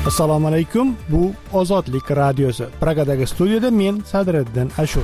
Assalomu alaykum. Bu Ozodlik radiosi. Pragadagi studiyada men Sadriddin Ashur.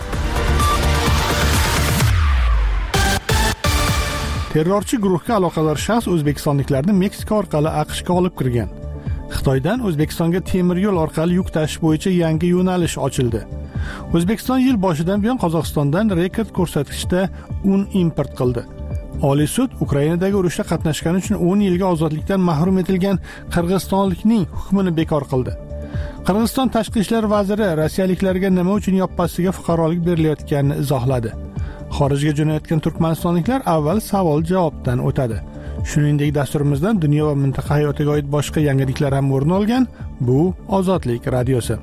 Terrorchi guruhga aloqador shaxs o'zbekistonliklarni Meksika orqali AQShga olib kirgan. Xitoydan O'zbekistonga temir yo'l orqali yuk tashish bo'yicha yangi yo'nalish ochildi. O'zbekiston yil boshidan buyon Qozog'istondan rekord ko'rsatkichda un import qildi. Oliy sud Ukrainadagi urushda qatnashgani uchun 10 yilga ozodlikdan mahrum etilgan qirg'izistonlikning hukmini bekor qildi. Qirg'iziston tashqi ishlar vaziri rossiyaliklarga nima uchun yoppasiga fuqarolik berilayotganini izohladi. Xorijga jo'nayotgan turkmanistonliklar avval savol-javobdan o'tadi. Shuningdek, dasturimizdan dunyo va mintaqa hayotiga oid boshqa yangiliklar ham o'rin olgan. Bu Ozodlik radiosi.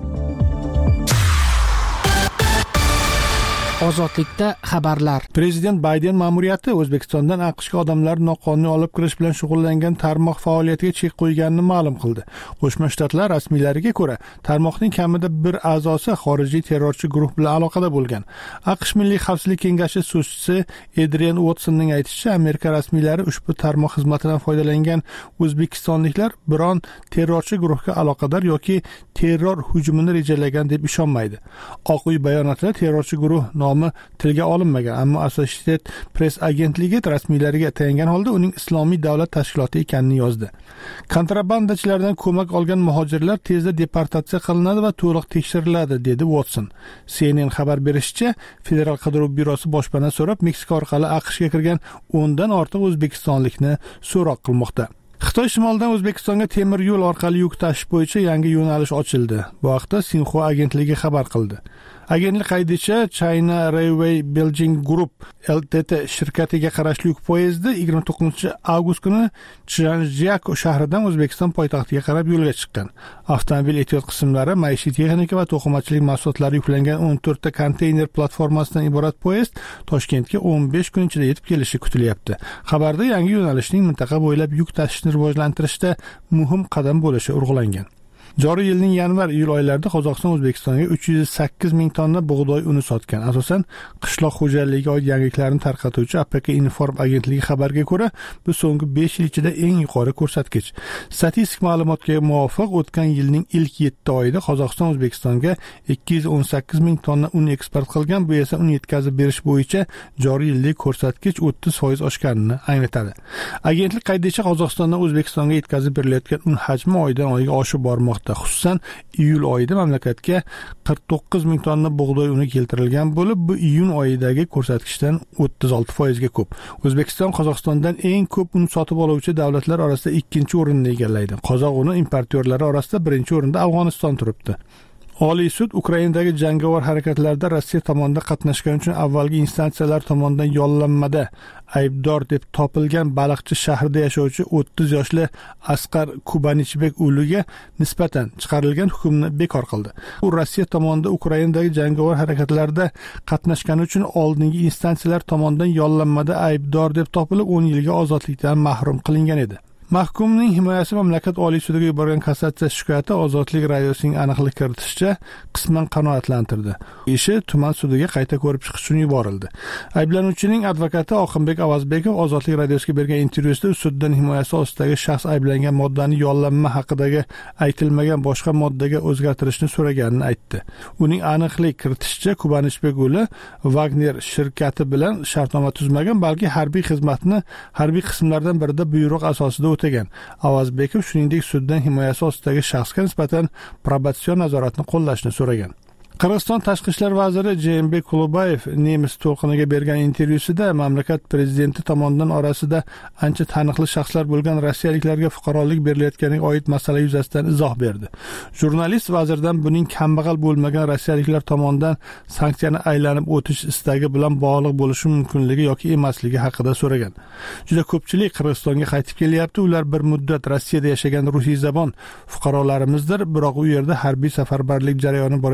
Ozodlikda xabarlar. Prezident Bayden ma'muriyati O'zbekistondan AQShga odamlar noqonuniy olib kirish bilan shug'ullangan tarmoq faoliyatiga chek qo'yganini ma'lum qildi. Qo'shma Shtatlar rasmiylariga ko'ra, tarmoqning kamida bir a'zosi xorijiy terrorchi guruh bilan aloqada bo'lgan. AQSh Milliy xavfsizlik kengashi so'zchisi Adrian Watsonning aytishicha, Amerika rasmiylari ushbu tarmoq xizmatidan foydalangan o'zbekistonliklar biron terrorchi guruhga aloqador yoki terror hujumini rejalagan deb ishonmaydi. Oq uy bayonotida terrorchi guruh nomi tilga olinmagan, ammo Associated Press agentligi rasmiylariga tayangan holda uning Islomiy davlat tashkiloti ekanini yozdi. Kontrabandachilardan ko'mak olgan muhojirlar tezda deportatsiya qilinadi va to'liq tekshiriladi, dedi Watson. CNN xabar berishicha, Federal qidiruv byurosi boshpana so'rab Meksika orqali AQShga kirgan 10 dan ortiq o'zbekistonlikni so'roq qilmoqda. Xitoy shimolidan O'zbekistonga temir yo'l orqali yuk tashish bo'yicha yangi yo'nalish ochildi. Bu haqda Xinhua agentligi xabar qildi. Agentlik qaydishicha, China Railway Beijing Group LTT shirkatiga qarashli yuk poyezdi 29-avgust kuni Chjanjiak shahridan O'zbekiston poytaxtiga qarab yo'lga chiqqan. Avtomobil ehtiyot qismlari, maishiy texnika va to'qimachilik mahsulotlari yuklangan 14 ta konteyner platformasidan iborat poyezd Toshkentga 15 kun ichida yetib kelishi kutilyapti. Xabarda yangi yo'nalishning mintaqa bo'ylab yuk tashishni rivojlantirishda muhim qadam bo'lishi urg'ulangan. Joriy yilning yanvar-iyul oylarida Qozog'iston O'zbekistonga 308 ming tonna bug'doy uni sotgan. Asosan qishloq xo'jaligiga oid yangiliklarni tarqatuvchi APK Inform agentligi xabariga ko'ra, bu so'nggi 5 yil ichida eng yuqori ko'rsatkich. Statistik ma'lumotga muvofiq, o'tgan yilning ilk 7 oyida Qozog'iston O'zbekistonga 218 ming tonna un eksport qilgan. Bu esa un yetkazib berish bo'yicha joriy yillik ko'rsatkich 30% oshganini anglatadi. Agentlik qaydishicha, Qozog'istondan O'zbekistonga yetkazib berilayotgan un hajmi oydan oyga oshib bormoqda. Xususan, iyul oyida mamlakatga 49 ming tonna bug'doy uni keltirilgan bo'lib, bu iyun oyidagi ko'rsatkichdan 36% ga ko'p. O'zbekiston Qozog'istondan eng ko'p un sotib oluvchi davlatlar orasida 2-o'rinni egallaydi. Qozoq uni importyorlari orasida 1-o'rinda Afg'oniston turibdi. Oliy sud Ukrainadagi jangovar harakatlarda Rossiya tomonidan qatnashgani uchun avvalgi instansiyalar tomonidan yollanmada aybdor deb topilgan Baliqchi shahrida yashovchi 30 yoshli Asqar Kubanichbek o'liga nisbatan chiqarilgan hukmni bekor qildi. U Rossiya tomonidan Ukrainadagi jangovar harakatlarda qatnashgani uchun oldingi instansiyalar tomonidan yollanmada aybdor deb topilib 10 yilga ozodlikdan mahrum qilingan edi. Mahkumning himoyasi mamlakat Oliy sudiga yuborgan kassatsiya shikoyati Ozodlik radiosining aniqlik kiritishicha qisman qanoatlantirdi. Ishi tuman sudiga qayta ko'rib chiqish uchun yuborildi. Ayblanuvchining advokati Oqimbek Avazbekov Ozodlik radiosiga bergan intervyusida suddan himoyasi ostidagi shaxs ayblangan moddani yollanma haqidagi aytilmagan boshqa moddaga o'zgartirishni so'raganini aytdi. Uning aniqlik kiritishicha, Kubanichbek o'li Wagner shirkati bilan shartnoma tuzmagan, balki harbiy xizmatni harbiy qismlardan birida buyruq asosida o'tagan. Avazbekov shuningdek suddan himoyasi ostidagi shaxsga nisbatan probation nazoratini qo'llashni so'ragan. Qirg'iziston tashqi ishlar vaziri Jeenbek Kulubayev nemis to'lqiniga bergan intervyusida mamlakat prezidenti tomonidan orasida ancha taniqli shaxslar bo'lgan rossiyaliklarga fuqarolik berilayotganiga oid masala yuzasidan izoh berdi. Jurnalist vazirdan buning kambag'al bo'lmagan rossiyaliklar tomonidan sanksiyani aylanib o'tish istagi bilan bog'liq bo'lishi mumkinligi yoki emasligi haqida so'ragan. Juda ko'pchilik Qirg'izistonga qaytib kelyapti. Ular bir muddat Rossiyada yashagan rusiyzabon fuqarolarimizdir, biroq u yerda harbiy safarbarlik jarayoni borayotgani uchun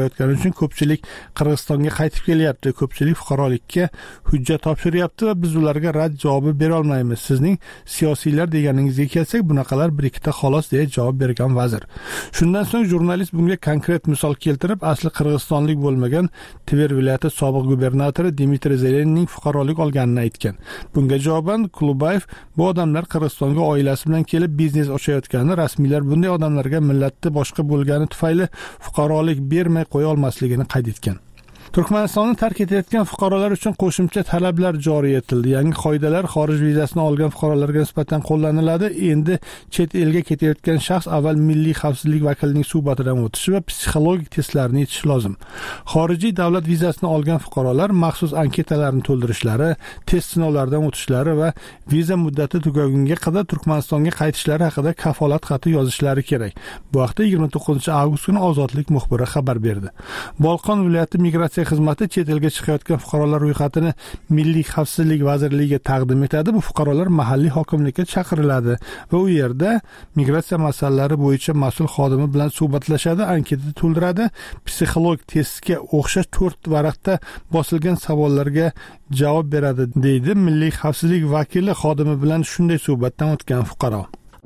uchun ko'pchilik Qirg'izistonga qaytib kelyapti. Ko'pchilik fuqarolikka hujjat topshiryapti va biz ularga rad javobi bera olmaymiz. Sizning siyosiylar deganingizga kelsak, bunaqalar bir ikkita xolos deya javob bergan vazir. Shundan so'ng jurnalist bunga konkret misol keltirib, asli qirg'izistonlik bo'lmagan Tver viloyati sobiq gubernatori Dmitriy Zelenning fuqarolik olganini aytgan. Bunga javoban Klubayev bu odamlar Qirg'izistonga oilasi bilan kelib biznes ochayotgani, rasmiylar bunday odamlarga millatni boshqa bo'lgani tufayli fuqarolik bermay qo'ya olmasligini qayd etgan. Turkmanistonni tark etayotgan fuqarolar uchun qo'shimcha talablar joriy etildi. Yangi qoidalar xorij vizasini olgan fuqarolarga nisbatan qo'llaniladi. Endi chet elga ketayotgan shaxs avval milliy xavfsizlik vakilining suhbatidan o'tishi va psixologik testlarni yetishi lozim. Xorijiy davlat vizasini olgan fuqarolar maxsus anketalarni to'ldirishlari, test sinovlaridan o'tishlari va viza muddati tugagunga qadar Turkmanistonga qaytishlari haqida kafolat xati yozishlari kerak. Bu haqda 29-avgust kuni Ozodlik muxbiri xabar berdi. Bolqon viloyati migratsiya xizmati chet elga chiqayotgan fuqarolar ro'yxatini Milliy xavfsizlik vazirligiga taqdim etadi. Bu fuqarolar mahalliy hokimlikka chaqiriladi va u yerda migratsiya masalalari bo'yicha mas'ul xodimi bilan suhbatlashadi, anketa to'ldiradi, psixologik testga o'xshash 4 varaqda bosilgan savollarga javob beradi, deydi Milliy xavfsizlik vakili xodimi bilan shunday suhbatdan o'tgan fuqaro.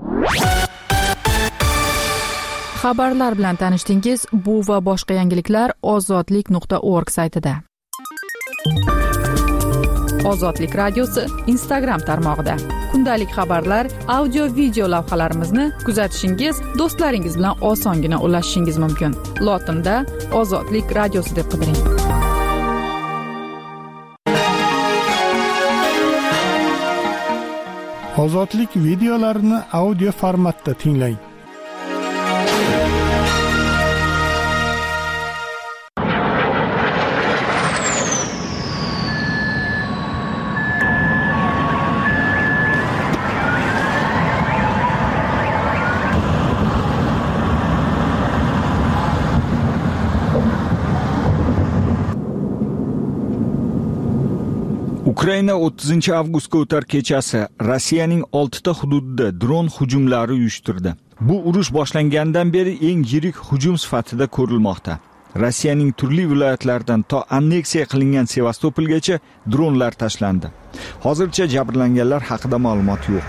Xabarlar bilan tanishdingiz. Bu va boshqa yangiliklar ozodlik.org saytida. Ozodlik radiosi Instagram tarmog'ida. Kundalik xabarlar, audio video lavhalarimizni kuzatishingiz, do'stlaringiz bilan osongina ulashishingiz mumkin. Lotinda Ozodlik radiosi deb qidiring. Ozodlik videolarini audio formatda tinglang. Ukraina 30-avgustga o'tar kechasi Rossiyaning 6 ta hududida dron hujumlari uyushtirdi. Bu urush boshlangandan beri eng yirik hujum sifatida ko'rilmoqda. Rossiyaning turli viloyatlaridan to anneksiya qilingan Sevastopolgacha dronlar tashlandi. Hozircha jabrlanganlar haqida ma'lumot yo'q.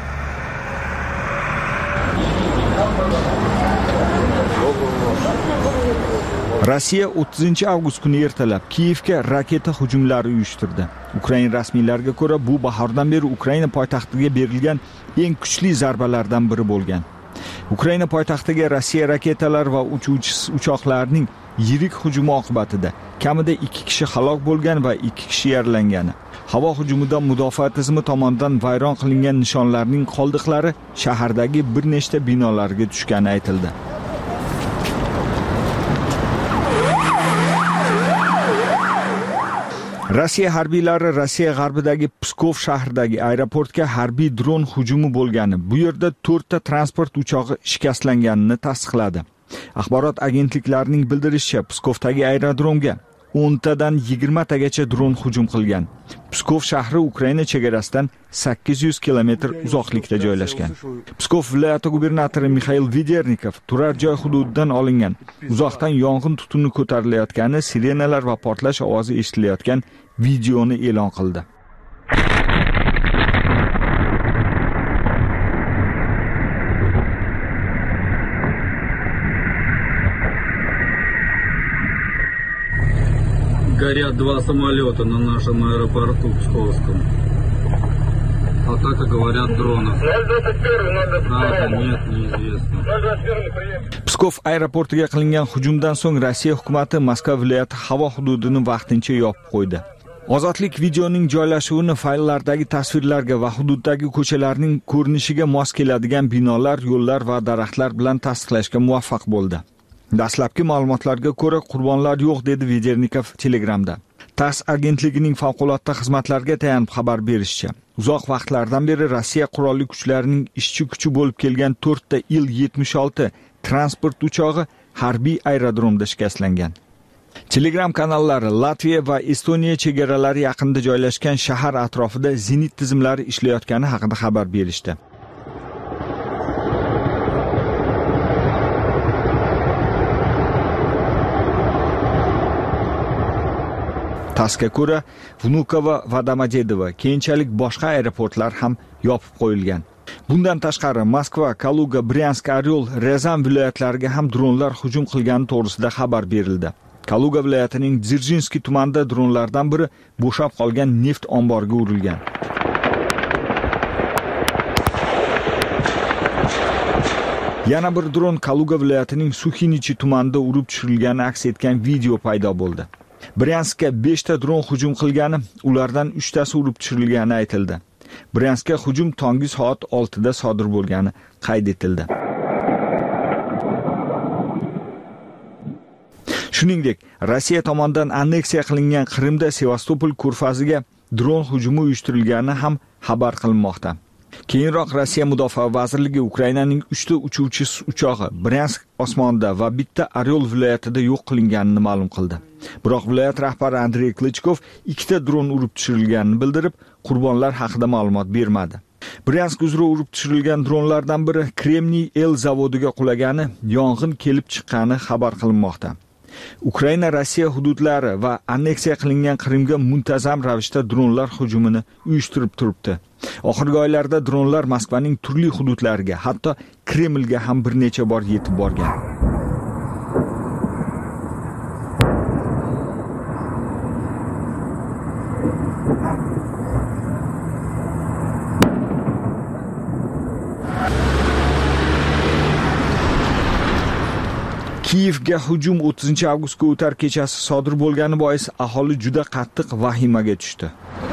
Rossiya 30-avgust kuni ertalab Kiyevga raketa hujumlari uyushtirdi. Ukraina rasmiylariga ko'ra, bu bahordan beri Ukraina poytaxtiga berilgan eng kuchli zarbalardan biri bo'lgan. Ukraina poytaxtiga Rossiya raketalar va uchuvchi uchoqlarning yirik hujumi oqibatida kamida 2 kishi halok bo'lgan va 2 kishi yaralangan. Havo hujumidan mudofaa tizimi tomonidan vayron qilingan nishonlarning qoldiqlari shahardagi bir nechta binolarga tushgani aytildi. Rossiya harbiylari Rossiya g'arbidagi Pskov shahridagi aeroportga harbiy dron hujumi bo'lgani, bu yerda 4 ta transport uchog'i shikastlanganini tasdiqladi. Axborot agentliklarining bildirishicha, Pskovdagi aerodromga 10 tadan 20 tagacha dron hujum qilgan. Pskov shahri Ukraina chegarasidan 800 kilometr uzoqlikda joylashgan. Pskov viloyati gubernatori Mikhail Vedernikov turar joy hududidan olingan uzoqdan yong'in tutuni ko'tarilayotgani, sirenalar va portlash ovozi eshitilayotgan videoni e'lon qildi. Горят 2 самолета на нашем аэропорту Псковском. Атака, говорят, дронов. Правда, нет, неизвестно. Pskov aeroportiga qilingan hujumdan so'ng Rossiya hukumati Moskva viloyati havo hududini vaqtincha yopib qo'ydi. Ozodlik videoning joylashuvini fayllardagi tasvirlarga va hududdagi ko'chalarning ko'rinishiga mos keladigan binolar, yo'llar va daraxtlar bilan tasdiqlashga muvaffaq bo'ldi. Dastlabki ma'lumotlarga ko'ra qurbonlar yo'q, dedi Vedernikov Telegramda. TASS agentligining favqulodda xizmatlarga tayanib xabar berishicha, uzoq vaqtlardan beri Rossiya qurolli kuchlarining ishchi kuchi bo'lib kelgan 4 ta Il-76 transport uchog'i harbiy aerodromda shikastlangan. Telegram kanallari Latviya va Estoniya chegaralari yaqinida joylashgan shahar atrofida zenit tizimlari ishlayotgani haqida xabar berishdi. TASSga ko'ra, Vnukovo va Domodedovo, keyinchalik boshqa aeroportlar ham yopib qo'yilgan. Bundan tashqari Moskva, Kaluga, Bryansk, Oryol, Ryazan viloyatlariga ham dronlar hujum qilgani to'g'risida xabar berildi. Kaluga viloyatining Dzержинskiy tumanida dronlardan biri bo'shab qolgan neft omboriga urilgan. Yana bir dron Kaluga viloyatining Sukhinichi tumanida urib tushirilgani aks etgan video paydo bo'ldi. Bryanskka 5 ta dron hujum qilgani, ulardan 3 tasi urib tushirilgani aytildi. Bryanskka hujum tongi soat 6 da sodir bo'lgani qayd etildi. Shuningdek, Rossiya tomonidan anneksiya qilingan Qrimda Sevastopol ko'rfaziga dron hujumi uyushtirilgani ham xabar qilinmoqda. Keyinroq Rossiya Mudofaa vazirligi Ukrainaning 3 ta uchuvchi uchog'i Bryansk osmonida va bitta Oryol viloyatida yo'q qilinganini ma'lum qildi. Biroq viloyat rahbari Andrey Klichkov 2 ta dron urib tushirilganini bildirib, qurbonlar haqida ma'lumot bermadi. Bryansk uzra urib tushirilgan dronlardan biri Kremniy El zavodiga qulagani, yong'in kelib chiqqani xabar qilinmoqda. Ukraina Rossiya hududlari va anneksiya qilingan Qrimga muntazam ravishda dronlar hujumini uyushtirib turibdi. Oxirgi oylarda dronlar Moskvaning turli hududlariga, hatto Kremlga ham bir necha bor yetib borgan. Kiyevga hujum 30 avgustga o'tar kechasi sodir bo'lgani bois aholi juda qattiq vahimaga tushdi.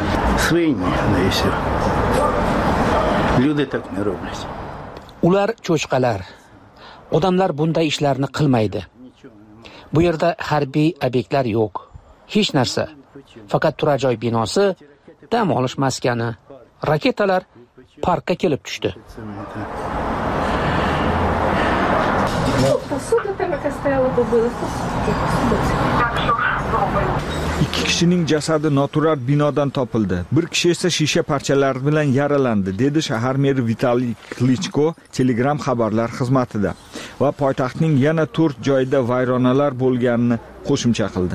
Ular cho'chqalar. Odamlar bunday ishlarni qilmaydi. Bu yerda harbiy obyektlar yo'q. Hech narsa. Faqat turar joy binosi, dam olish maskani. Raketalar parkka kelib tushdi. Ikki kishining jasadi noturar binodan topildi. Bir kishi esa shisha parchalari bilan yaralandi, dedi shahar meri Vitaliy Klichko Telegram xabarlar xizmatida va poytaxtning yana 4 joyida vayronalar bo'lganini qo'shimcha qildi.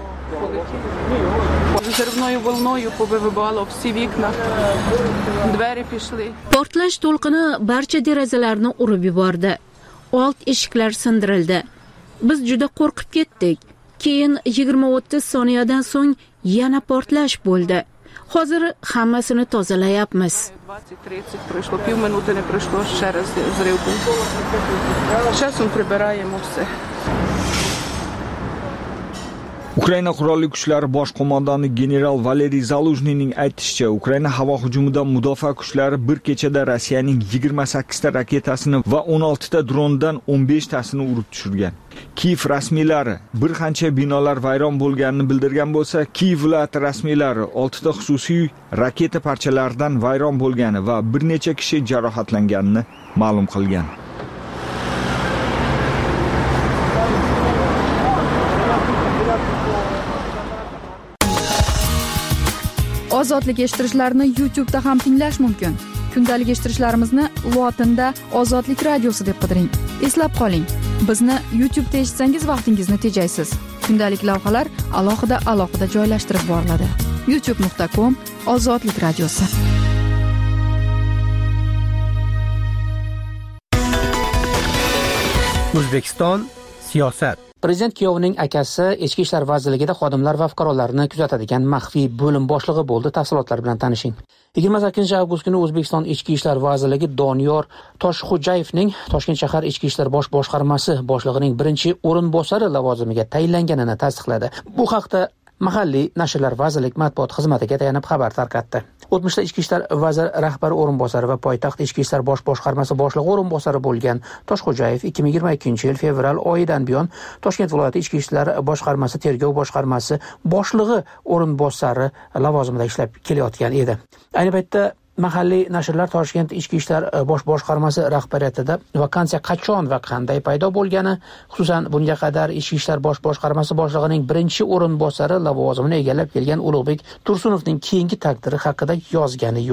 Portlash to'lqini barcha derazalarni urib yubordi. Old eshiklar sindirildi. Biz juda qo'rqib ketdik. Keyin 20-30 soniyadan so'ng yana portlash bo'ldi. Hozir hammasini tozalayapmiz. Ukraina qurolli kuchlari bosh qo'mondoni general Valeriy Zaluzhniyning aytishicha, Ukraina havo hujumidan mudofaa kuchlari bir kechada Rossiyaning 28 ta raketasini va 16 ta drondan 15 tasini urib tushirgan. Kiyev rasmiylari bir qancha binolar vayron bo'lganini bildirgan bo'lsa, Kiyev viloyati rasmiylari 6 ta xususiy raketa parchalaridan vayron bo'lgani va bir necha kishi jarohatlanganini ma'lum qilgan. Ozodlik eshittirishlarni YouTube'da ham tinglash mumkin. Kundalik eshittirishlarimizni lotinda Ozodlik radiosi deb qidiring. Eslab qoling, bizni YouTube'da eshitsangiz vaqtingizni tejaysiz. Kundalik lavhalar alohida joylashtirib boriladi. youtube.com/Ozodlik radiosi. O'zbekiston siyosat. Prezident kuyovining akasi Ichki ishlar vazirligida xodimlar va fuqarolarni kuzatadigan maxfiy bo'lim boshlig'i bo'ldi. Tafsilotlar bilan tanishing. 28 avgust kuni O'zbekiston Ichki ishlar vazirligi Doniyor Toshxo'jayevning Toshkent shahar Ichki ishlar bosh boshqarmasi boshlig'ining birinchi o'rinbosari lavozimiga tayinlanganini tasdiqladi. Bu haqda mahalliy nashrlar vazirlik matbuot xizmatiga tayanib xabar tarqatdi. O'tmishda Ichki ishlar vaziri rahbari o'rinbosari va poytaxt Ichki ishlar bosh boshqarmasi boshlig'i o'rinbosari bo'lgan Toshxo'jayev 2022 fevral oyidan buyon Toshkent viloyati Ichki ishlar boshqarmasi tergov boshqarmasi boshlig'i o'rinbosari lavozimida ishlab kelayotgan edi. Ayni paytda mahalliy nashrlar Toshkent Ichki ishlar bosh boshqarmasi rahbariyatida vakansiya qachon va qanday paydo bo'lgani, xususan bunga qadar Ichki ishlar bosh boshqarmasi boshlig'ining birinchi o'rinbosari lavozimini egallab kelgan Ulug'bek Tursunovning keyingi taqdiri haqida yozgani yo'q.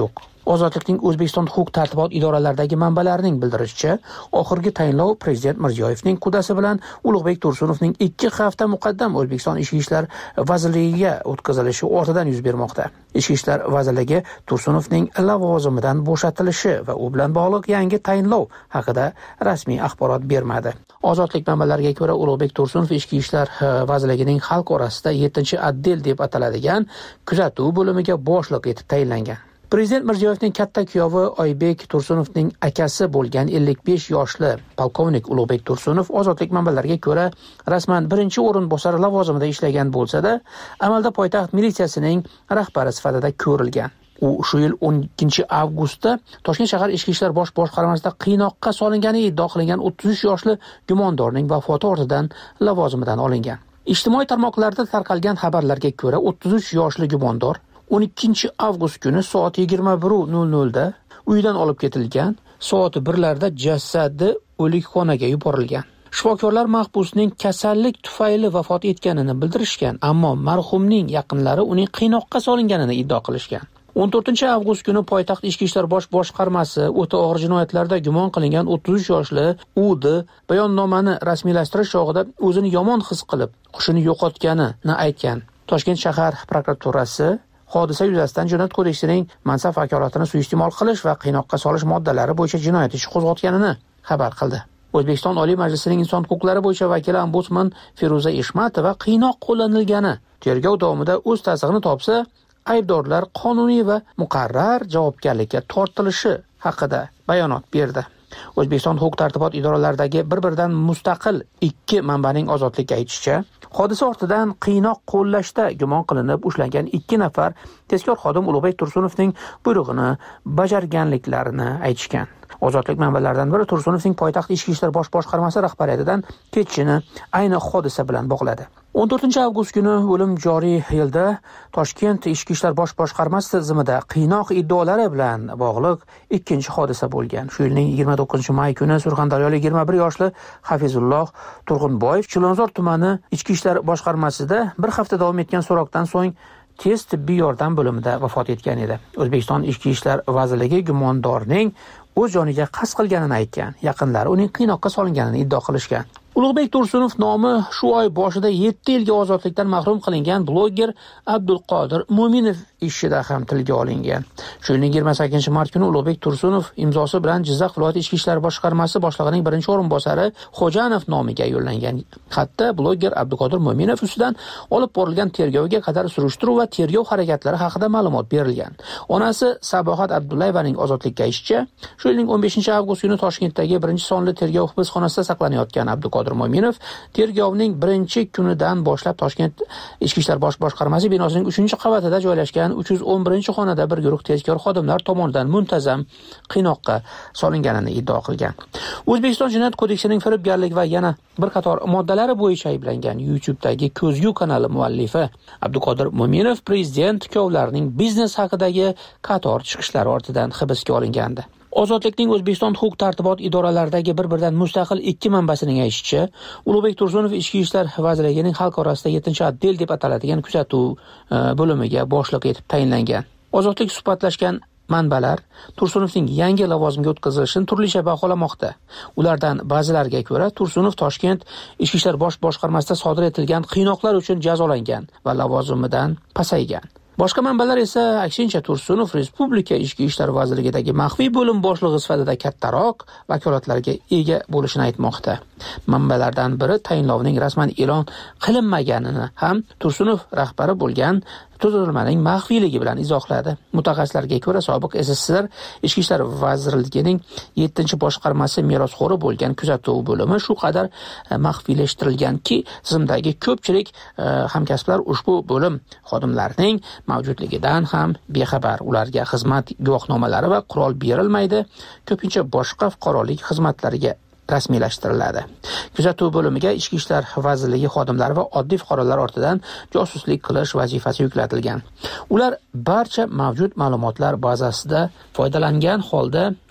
Ozodlikning O'zbekiston huquq-tartibot idoralaridagi manbalarining bildirishicha, oxirgi tayinlov Prezident Mirziyoyevning qudasi bilan Ulug'bek Tursunovning 2 hafta muqaddam O'zbekiston Ichki ishlar vazirligiga o'tkazilishi ortidan yuz bermoqda. Ichki ishlar vazirligi Tursunovning lavozimidan bo'shatilishi va u bilan bog'liq yangi tayinlov haqida rasmiy axborot bermadi. Ozodlik manbalariga ko'ra, Ulug'bek Tursunov Ichki ishlar vazirligining xalq orasida 7-otdel deb ataladigan kuzatuv bo'limiga boshliq etib tayinlangan. Prezident Mirziyoyevning katta kuyovi Oybek Tursunovning akasi bo'lgan 55 yoshli polkovnik Ulug'bek Tursunov ozodlik manbalariga ko'ra rasman birinchi o'rinbosar lavozimida ishlagan bo'lsa-da, amalda poytaxt militsiyasining rahbari sifatida ko'rilgan. U shu yil 12 avgustda Toshkent shahar ichki ishlar bosh boshqarmasida qiynoqqa solingani iddia qilingan 33 yoshli gumondorning vafoti ortidan lavozimidan olingan. Ijtimoiy tarmoqlarda tarqalgan xabarlarga ko'ra 33 yoshli gumondor 12 avgust kuni soat 21:00 da uyidan olib ketilgan, soat 1larda jasadi o'likxonaga yuborilgan. Shifokorlar mahbusning kasallik tufayli vafot etganini bildirishgan, ammo marhumning yaqinlari uning qiynoqqa solinganini iddio qilishgan. 14 avgust kuni poytaxt ichki ishlar bosh boshqarmasi o'ta og'ir jinoyatlarda gumon qilingan 33 yoshli U.D. bayonnomani rasmiylashtirish chog'ida o'zini yomon his qilib, hushini yo'qotganini aytgan. Toshkent shahar prokuraturasi hodisa yuzasidan Jinoyat kodeksining mansab vakolatini suiiste'mol qilish va qiynoqqa solish moddalari bo'yicha jinoyat ishi qo'zg'atganini xabar qildi. O'zbekiston Oliy Majlisining inson huquqlari bo'yicha vakili ombudsman Feruza Eshmatova qiynoq qo'llanilgani tergov davomida o'z tasdig'ini topsa, aybdorlar qonuniy va muqarrar javobgarlikka tortilishi haqida bayonot berdi. O'zbekiston huquq-tartibot idoralaridagi bir-biridan mustaqil 2 manbaning ozodlikka aytishicha, hodisa ortidan qiynoq qo'llashda gumon qilinib ushlangan 2 nafar tezkor xodim Ulug'bek Tursunovning buyrug'ini bajarganliklarini aytishgan. Ozodlik manbalaridan biri Tursunovning poytaxt ichki ishlar bosh boshqarmasi rahbariyatidan ketishini ayni hodisa bilan bog'ladi. 14 avgust kuni o'lim joriy yilda Toshkent ichki ishlar bosh boshqarmasi tizimida qiynoq iddaolari bilan bog'liq 2-chi hodisa bo'lgan. Shu yilning 29-may kuni Surxondaryolik 21 yoshli Hafizulloh Turg'unboyev Chilonzor tumani ichki ishlar boshqarmasida bir hafta davom etgan so'roqdan so'ng tez tibbiy yordam bo'limida vafot etgan edi. O'zbekiston Ichki ishlar vazirligi gumondorning o'z joniga qasd qilganini aytgan. Yaqinlari uning qiynoqqa solinganini iddio qilishgan. Ulug'bek Tursunov nomi shu oy boshida 7 yilga ozodlikdan mahrum qilingan bloger Abdulqodir Mo'minov ishida ham tilga olingan. Shu yilning 28-mart kuni Ulug'bek Tursunov imzosi bilan Jizzax viloyat ichki ishlar boshqarmasi boshlig'ining birinchi o'rinbosari Xo'janov nomiga yo'llangan xatda bloger Abdulqodir Mo'minov ustidan olib borilgan tergovga qadar surishtiruv va tergov harakatlari haqida ma'lumot berilgan. Onasi Sabohat Abdullayevaning ozodlikka aytishicha, shu yilning 15-avgust kuni Toshkentdagi birinchi sonli tergov hibsxonasida saqlanayotgan Abdulqodir Mo'minov tergovning birinchi kunidan boshlab Toshkent ichki ishlar bosh boshqarmasi binosining 3-qavatida joylashgan 311-xonada bir guruh tezkor xodimlar tomonidan muntazam qiynoqqa solinganini iddio qilgan. O'zbekiston Jinoyat kodeksining firibgarlik va yana bir qator moddalari bo'yicha ayblangan YouTube'dagi Ko'zgu kanali muallifi Abdulqodir Mo'minov prezident kuyovlarining biznes haqidagi qator chiqishlari ortidan hibsga olingandi. Ozodlikning O'zbekiston huquq-tartibot idoralaridagi bir-biridan mustaqil 2 manbasining aytishicha, Ulug'bek Tursunov Ichki ishlar vazirligining xalq orasida 7-otdel deb ataladigan kuzatuv bo'limiga boshliq etib tayinlangan. Ozodlik suhbatlashgan manbalar Tursunovning yangi lavozimga o'tkazilishini turlicha baholamoqda. Ulardan ba'zilariga ko'ra, Tursunov Toshkent ichki ishlar bosh boshqarmasida sodir etilgan qiynoqlar uchun jazolangan va lavozimidan pasaygan. Boshqa manbalar esa aksincha Tursunov Respublika ichki ishlar vazirligidagi maxfiy bo'lim boshlig'i sifatida kattaroq vakolatlarga ega bo'lishini aytmoqda. Manbalardan biri tayinlovning rasman e'lon qilinmaganini ham Tursunov rahbari bo'lgan tuzilmaning maxfiyligi bilan izohladi. Mutaxassislarga ko'ra, sobiq SSSR ichki ishlar vazirligining 7-boshqarmasi merosxo'ri bo'lgan kuzatuv bo'limi shu qadar maxfiylashtirilganki, tizimdagi ko'pchilik hamkasblar ushbu bo'lim xodimlarining mavjudligidan ham bexabar. Ularga xizmat guvohnomalari va qurol berilmaydi. Ko'pincha boshqa fuqarolik xizmatlariga rasmiylashtiriladi. Kuzatuv bo'limiga ichki ishlar vazirligi xodimlari va oddiy fuqarolar ortidan josuslik qilish vazifasi yuklatilgan. Ular barcha mavjud ma'lumotlar bazasida foydalangan holda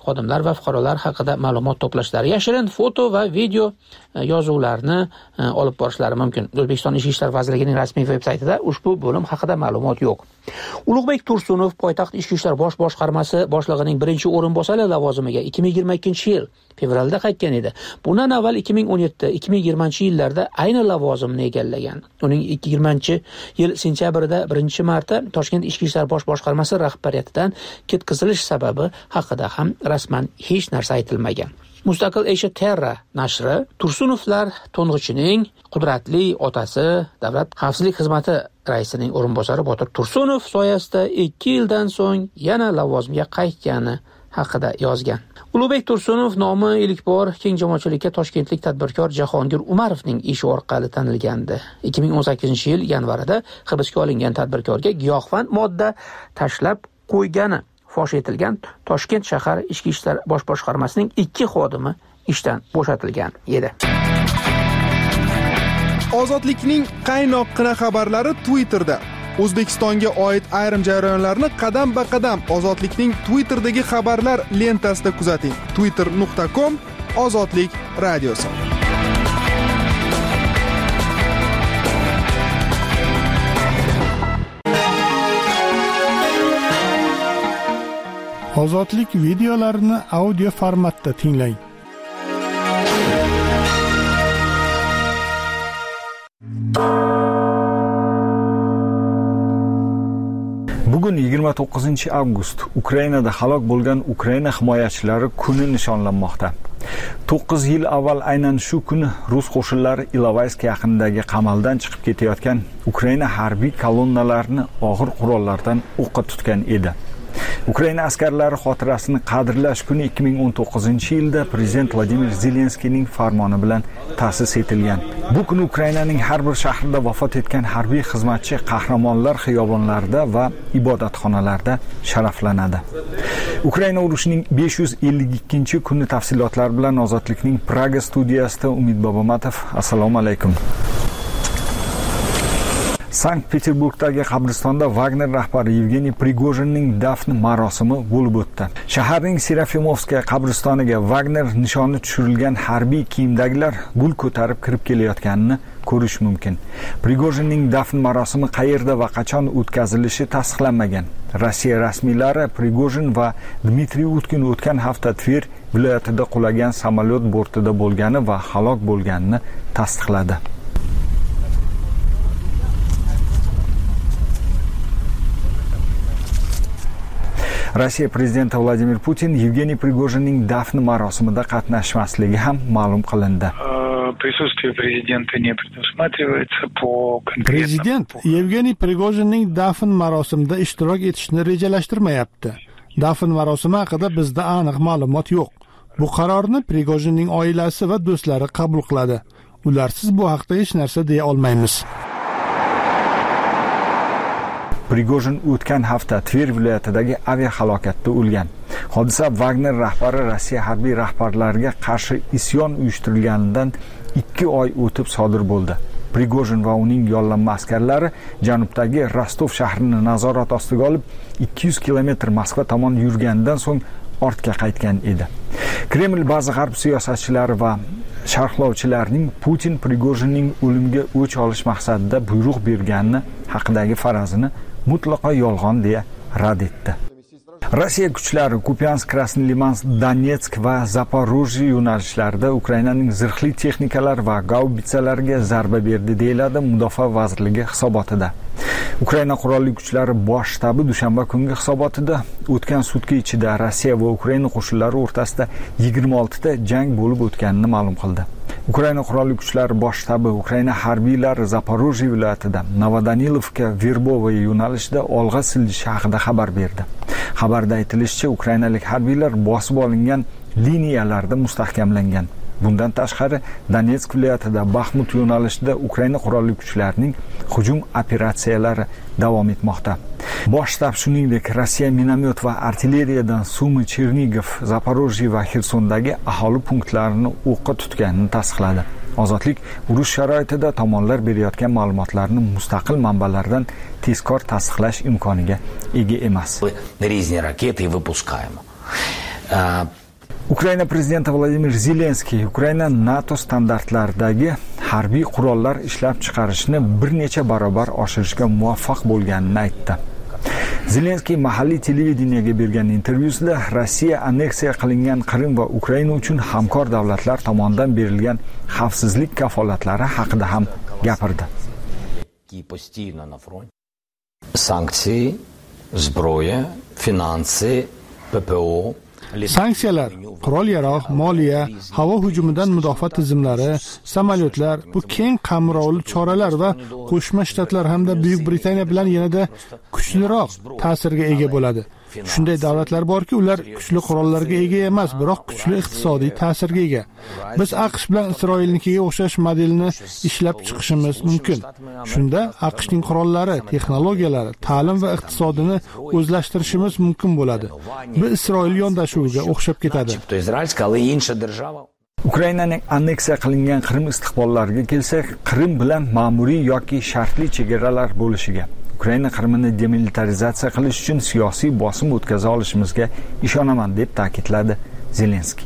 xodimlar va fuqarolar haqida ma'lumot to'plashlari, yashirin foto va video yozuvlarni olib borishlari mumkin. O'zbekiston Ichki ishlar vazirligining rasmiy veb-saytida ushbu bo'lim haqida ma'lumot yo'q. Ulug'bek Tursunov poytaxt Ichki ishlar bosh boshqarmasi boshlig'ining birinchi o'rinbosari lavozimiga 2022-yil fevralda qaytgan edi. Bundan avval 2017-2020-yillarda ayni lavozimni egallagan. Uning 2020-yil sentyabrida 1-marta Toshkent Ichki ishlar bosh boshqarmasi rahbariyatidan ketkazilish sababi haqida ham rasman hech narsa aytilmagan. Mustaqil Asia Terra nashri Tursunovlar to'ng'ichining qudratli otasi Davlat xavfsizlik xizmati raisining o'rinbosari Botir Tursunov soyasida 2 yildan so'ng yana lavozimga qaytgani haqida yozgan. Ulug'bek Tursunov nomi ilk bor keng jamoatchilikka toshkentlik tadbirkor Jahongir Umarovning ishi orqali tanilgandi. 2018-yil yanvarida hibsga olingan tadbirkorga giyohvand modda tashlab qo'ygani fosh etilgan Toshkent shahar Ichki ishlar bosh boshqarmasining 2 xodimi ishdan bo'shatilgan edi. Ozodlikning qaynoqqina xabarlari Twitterda. O'zbekistonga oid ayrim jarayonlarni qadam-ba-qadam Ozodlikning Twitterdagi xabarlar lentasida kuzating. twitter.com/ozodlik radiosi. Ozodlik videolarini audio formatda tinglang. Bugun 29-avgust Ukrainada halok bo'lgan Ukraina himoyachilari kuni nishonlanmoqda. 9 yil avval aynan shu kuni rus qo'shinlari Ilovaysk yaqinidagi qamaldan chiqib ketayotgan Ukraina harbiy kolonnalarini og'ir qurollardan o'qqa tutgan edi. Ukraina askarlari xotirasini qadrlash kuni 2019-yilda prezident Vladimir Zelenskiyning farmoni bilan ta'sis etilgan. Bu kuni Ukrainaning har bir shahrida vafot etgan harbiy xizmatchi qahramonlar xiyobonlarida va ibodatxonalarda sharaflanadi. Ukraina urushining 552-kuni tafsilotlari bilan Ozodlikning Praga studiyasida Umid Bobomatov. Assalomu alaykum. Sankt-Peterburgdagi qabristonda Wagner rahbari Yevgeniy Prigojinning dafn marosimi bo'lib o'tdi. Shaharning Serafimovskiy qabristoniga Wagner nishoni tushirilgan harbiy kiyimdagilar gul ko'tarib kirib kelayotganini ko'rish mumkin. Prigojinning dafn marosimi qayerda va qachon o'tkazilishi tasdiqlanmagan. Rossiya rasmiylari Prigojin va Dmitriy Utkin o'tgan hafta Tver viloyatida qulagan samolyot bortida bo'lgani va halok bo'lganini tasdiqladi. Rossiya prezidenti Vladimir Putin Yevgeniy Prigojinning dafn marosimida qatnashmasligi ham ma'lum qilindi. Prezident Yevgeniy Prigojinning dafn marosimida ishtirok etishni rejalashtirmayapti. Dafn marosimi haqida bizda aniq ma'lumot yo'q. Bu qarorni Prigojinning oilasi va do'stlari qabul qiladi. Ularsiz bu haqda hech narsa deya olmaymiz. Prigojin o'tgan hafta Tver viloyatidagi aviahalokatda o'lgan. Hodisa Wagner rahbari Rossiya harbiy rahbarlariga qarshi isyon uyushtirilganidan 2 oy o'tib sodir bo'ldi. Prigojin va uning yollanma askarlari janubdagi Rostov shahrini nazorat ostiga olib 200 kilometr Moskva tomon yurgandan so'ng ortga qaytgan edi. Kreml ba'zi g'arb siyosatchilari va sharhlovchilarning Putin Prigojinning o'limiga o'ch olish maqsadida buyruq bergani haqidagi farazini mutlaqo yolg'on deya rad etdi. Rossiya kuchlari Kupiansk, Krasnoyarsk, Donetsk va Zaporojye yo'nalishlarida Ukrainaning zirhli texnikalar va gaubitsalariga zarba berdi deyiladi Mudofaa vazirligi hisobotida. Ukraina qurolli kuchlari bosh shtabi dushanba kungi hisobotida o'tgan sutka ichida Rossiya va Ukraina qo'shinlari o'rtasida 26 ta jang bo'lib o'tganini ma'lum qildi. Ukraina qurolli kuchlari bosh shtabi Ukraina harbiylari Zaporojye viloyatida Novodanilovka, Verbovo yo'nalishida olg'a siljishi haqida xabar berdi. Xabarda aytilishicha, ukrainalik harbiylar bosib olingan liniyalarda mustahkamlangan. Bundan tashqari, Donetsk viloyatida Baxmut yo'nalishida Ukraina qurolli kuchlarining hujum operatsiyalari davom etmoqda. Bosh shtab shuningdek Rossiya minomyot va artilleriyadan Sumy, Chernigov, Zaporojye va Xersondagi aholi punktlarini o'qqa tutganini tasdiqladi. Ozodlik urush sharoitida tomonlar berayotgan ma'lumotlarni mustaqil manbalardan tezkor tasdiqlash imkoniga ega emas. Різні ракети випускаємо. Ukraina prezidenti Vladimir Zelenskiy Ukraina NATO standartlaridagi harbiy qurollar ishlab chiqarishni bir necha barobar oshirishga muvaffaq bo'lganini aytdi. Zelenskiy mahalliy televideniyega bergan intervyusida Rossiya anneksiya qilingan Qrim va Ukraina uchun hamkor davlatlar tomonidan berilgan xavfsizlik kafolatlari haqida ham gapirdi. Sanksiya, zbroya, finansiy, PPO Sanksiyalar, qurol-yarog', moliya, havo hujumidan mudofaa tizimlari, samolyotlar, bu keng qamrovli choralar va Qo'shma Shtatlar hamda Buyuk Britaniya bilan yanada kuchliroq ta'sirga ega bo'ladi. Shunday davlatlar borki, ular kuchli qurollarga ega emas, biroq kuchli iqtisodiy ta'sirga ega. Biz AQSh bilan Isroilnikiga o'xshash modelni ishlab chiqishimiz mumkin. Shunda AQShning qurollari, texnologiyalari, ta'lim va iqtisodini o'zlashtirishimiz mumkin bo'ladi. Bu Isroil yondashuviga o'xshab ketadi. Ukrainaning anneksiya qilingan Qrim istiqbollariga kelsak, Qrim bilan ma'muriy yoki shartli chegaralar bo'lishiga, Ukraina Qrimini demilitarizatsiya qilish uchun siyosiy bosim o'tkaza olishimizga ishonaman deb ta'kidladi Zelenskiy.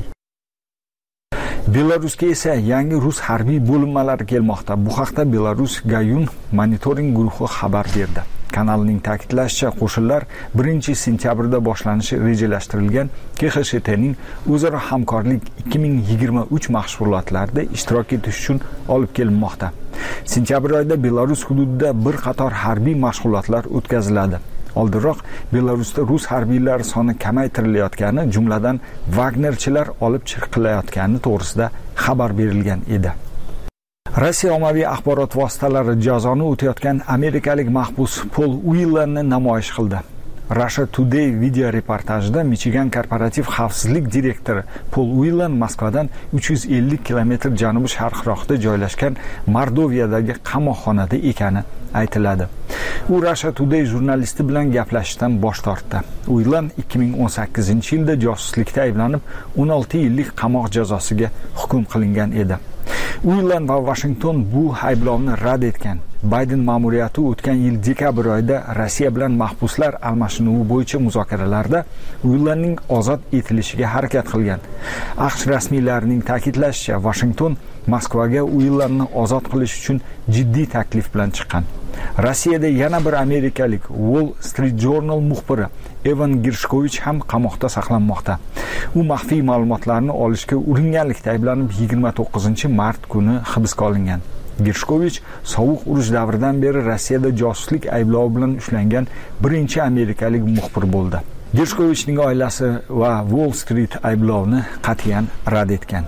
Belarusga esa yangi rus harbiy bo'linmalari kelmoqda. Bu haqda Belarus Gayun monitoring guruhi xabar berdi. Kanalning ta'kidlashicha, qo'shinlar 1-sentyabrda boshlanishi rejalashtirilgan KXSHTning o'zaro hamkorlik 2023 mashg'ulotlarida ishtirok etish uchun olib kelinmoqda. Sentyabr oyida Belarus hududida bir qator harbiy mashg'ulotlar o'tkaziladi. Oldinroq Belarusda rus harbiylari soni kamaytirilayotgani, jumladan Wagnerchilar olib chiqilayotgani to'g'risida xabar berilgan edi. Rossiya ommaviy axborot vositalari jazoni o'tayotgan amerikalik mahbus Paul Whelanni namoyish qildi. Russia Today video reportajida Michigan korporativ xavfsizlik direktori Paul Whelan Moskvadan 350 kilometr janubi-sharqroqda joylashgan Mordoviyadagi qamoqxonada ekani aytiladi. U Russia Today jurnalisti bilan gaplashishdan bosh tortdi. Whelan 2018-yilda josuslikda ayblanib 16 yillik qamoq jazosiga hukm qilingan edi. Whelan va Washington bu ayblovni rad etgan. Biden ma'muriyati o'tgan yil dekabr oyida Rossiya bilan mahbuslar almashinuvi bo'yicha muzokaralarda Whelanning ozod etilishiga harakat qilgan. AQSh rasmiylarining ta'kidlashicha, Washington Moskvaga Whelanni ozod qilish uchun jiddiy taklif bilan chiqqan. Rossiyada yana bir amerikalik Wall Street Journal muxbiri Evan Gershkovich ham qamoqda saqlanmoqda. U maxfiy ma'lumotlarni olishga uringanlikda ayblanib 29-mart kuni hibsga olingan. Gershkovich sovuq urush davridan beri Rossiyada josuslik ayblovi bilan ushlangan birinchi amerikalik muxbir bo'ldi. Gershkovichning oilasi va Wall Street ayblovni qat'iyan rad etgan.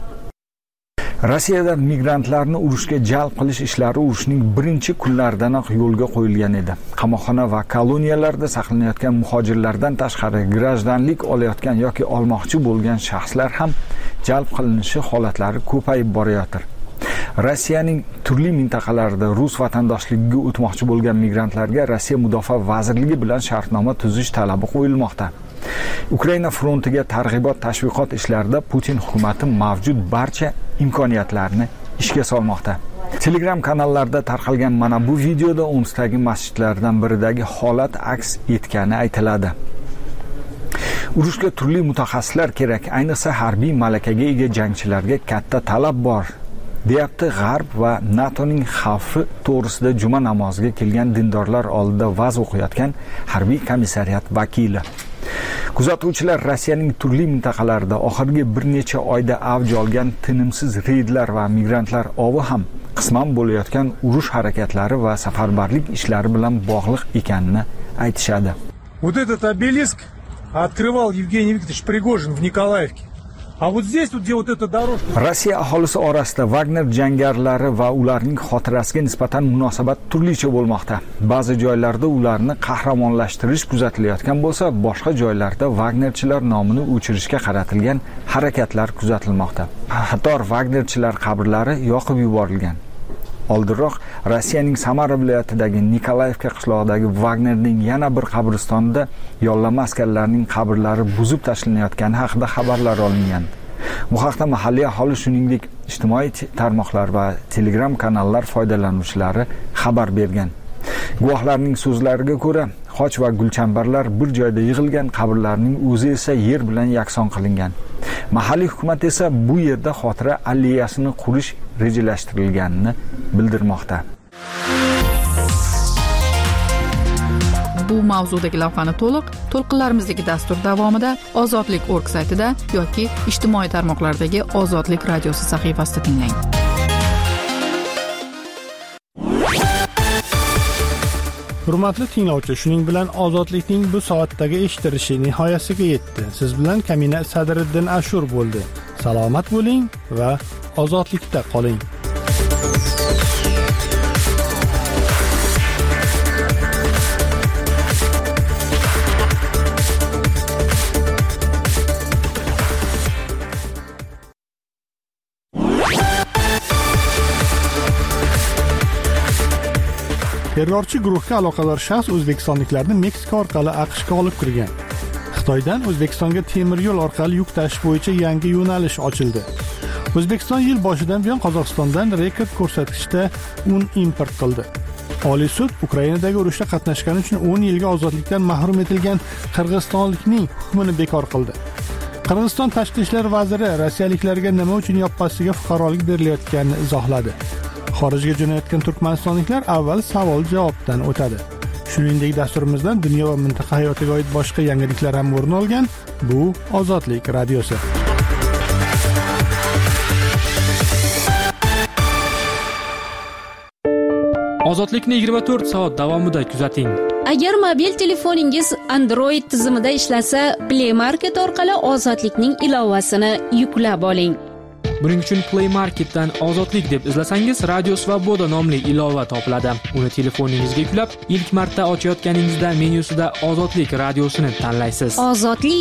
Rossiyada migrantlarni urushga jalb qilish ishlari urushning birinchi kunlaridanoq yo'lga qo'yilgan edi. Qamoqxona va koloniyalarda saqlanayotgan muhojirlardan tashqari grajdanlik olayotgan yoki olmoqchi bo'lgan shaxslar ham jalb qilinishi holatlari ko'payib borayotir. Rossiyaning turli mintaqalarida rus vatandoshligiga o'tmoqchi bo'lgan migrantlarga Rossiya Mudofaa vazirligi bilan shartnoma tuzish talabi qo'yilmoqda. Ukraina frontiga targ'ibot tashviqot ishlarida Putin hukumati mavjud barcha imkoniyatlarni ishga solmoqda. Telegram kanallarida tarqalgan mana bu videoda Omskdagi masjidlardan biridagi holat aks etgani aytiladi. Urushga turli mutaxassislar kerak, ayniqsa harbiy malakaga ega jangchilarga katta talab bor, deyapti G'arb va NATOning xavfi to'g'risida juma namoziga kelgan dindorlar oldida va'z o'qiyotgan harbiy komissariyat vakili. Kuzatuvchilar Rossiyaning turli mintaqalarida oxirgi bir necha oyda avj olgan tinimsiz reydlar va migrantlar ovi ham qisman bo'layotgan urush harakatlari va safarbarlik ishlari bilan bog'liq ekanini aytishadi. Вот этот обелиск открывал Евгений Викторович Пригожин в Николаевке. А вот здесь вот где вот эта дорожка. Rossiya aholisi orasida Wagner jangarilari va ularning xotirasiga nisbatan munosabat turlicha bo'lmoqda. Ba'zi joylarda ularni qahramonlashtirish kuzatilayotgan bo'lsa, boshqa joylarda Wagnerchilar nomini o'chirishga qaratilgan harakatlar kuzatilmoqda. Hatto Wagnerchilar qabrlari yoqib yuborilgan. Oldinroq Rossiyaning Samara viloyatidagi Nikolaevka qishlog'idagi Wagnerning yana bir qabristonida yollama askarlarning qabrlari buzib tashlanayotgani haqida xabarlar olingan. Bu haqda mahalliy aholi, shuningdek ijtimoiy tarmoqlar va Telegram kanallar foydalanuvchilari xabar bergan. Guvohlarning so'zlariga ko'ra, xoch va gulchambarlar bir joyda yig'ilgan, qabrlarning o'zi esa yer bilan yakson qilingan. Mahalliy hukumat esa bu yerda xotira alleyasini qurish rejalashtirilganini bildirmoqda. Bu mavzudagi lavhani to'lqinlarimizdagi dastur davomida Ozodlik.org saytida yoki ijtimoiy tarmoqlardagi Ozodlik radiosi sahifasida tinglang. Hurmatli tinglovchi, shuning bilan Ozodlikning bu soatdagi eshitilishi nihoyasiga yetdi. Siz bilan Kamina Sadriddin Ashur bo'ldi. Salomat bo'ling va ozodlikda qoling. Terrorchi guruhga aloqador shaxs o'zbekistonliklarni Meksika orqali AQShga olib kirgan. Xitoydan O'zbekistonga temir yo'l orqali yuk tashish bo'yicha yangi yo'nalish ochildi. O'zbekiston yil boshidan buyon Qozog'istondan rekord ko'rsatkichda un import qildi. Oliy sud Ukrainadagi urushda qatnashgani uchun 10 yilga ozodlikdan mahrum etilgan qirg'izistonlikning hukmini bekor qildi. Qirg'iziston tashqi ishlar vaziri rossiyaliklarga nima uchun yoppasiga fuqarolik berilayotganini izohladi. Xorijga jo'nayotgan turkmanistonliklar avval savol-javobdan o'tadi. Shuningdek, dasturimizdan dunyo va mintaqa hayotiga oid boshqa yangiliklar ham o'rin olgan. Bu Ozodlik radiosi. Ozodlikni 24 soat davomida kuzating. Agar mobil telefoningiz Android tizimida ishlasa, Play Market orqali Ozodlikning ilovasini yuklab oling. Buning uchun Play Marketdan Ozodlik deb izlasangiz, Radio Svoboda nomli ilova topiladi. Uni telefoningizga yuklab, ilk marta ochayotganingizda menyusida Ozodlik radiosini tanlaysiz. Ozodlik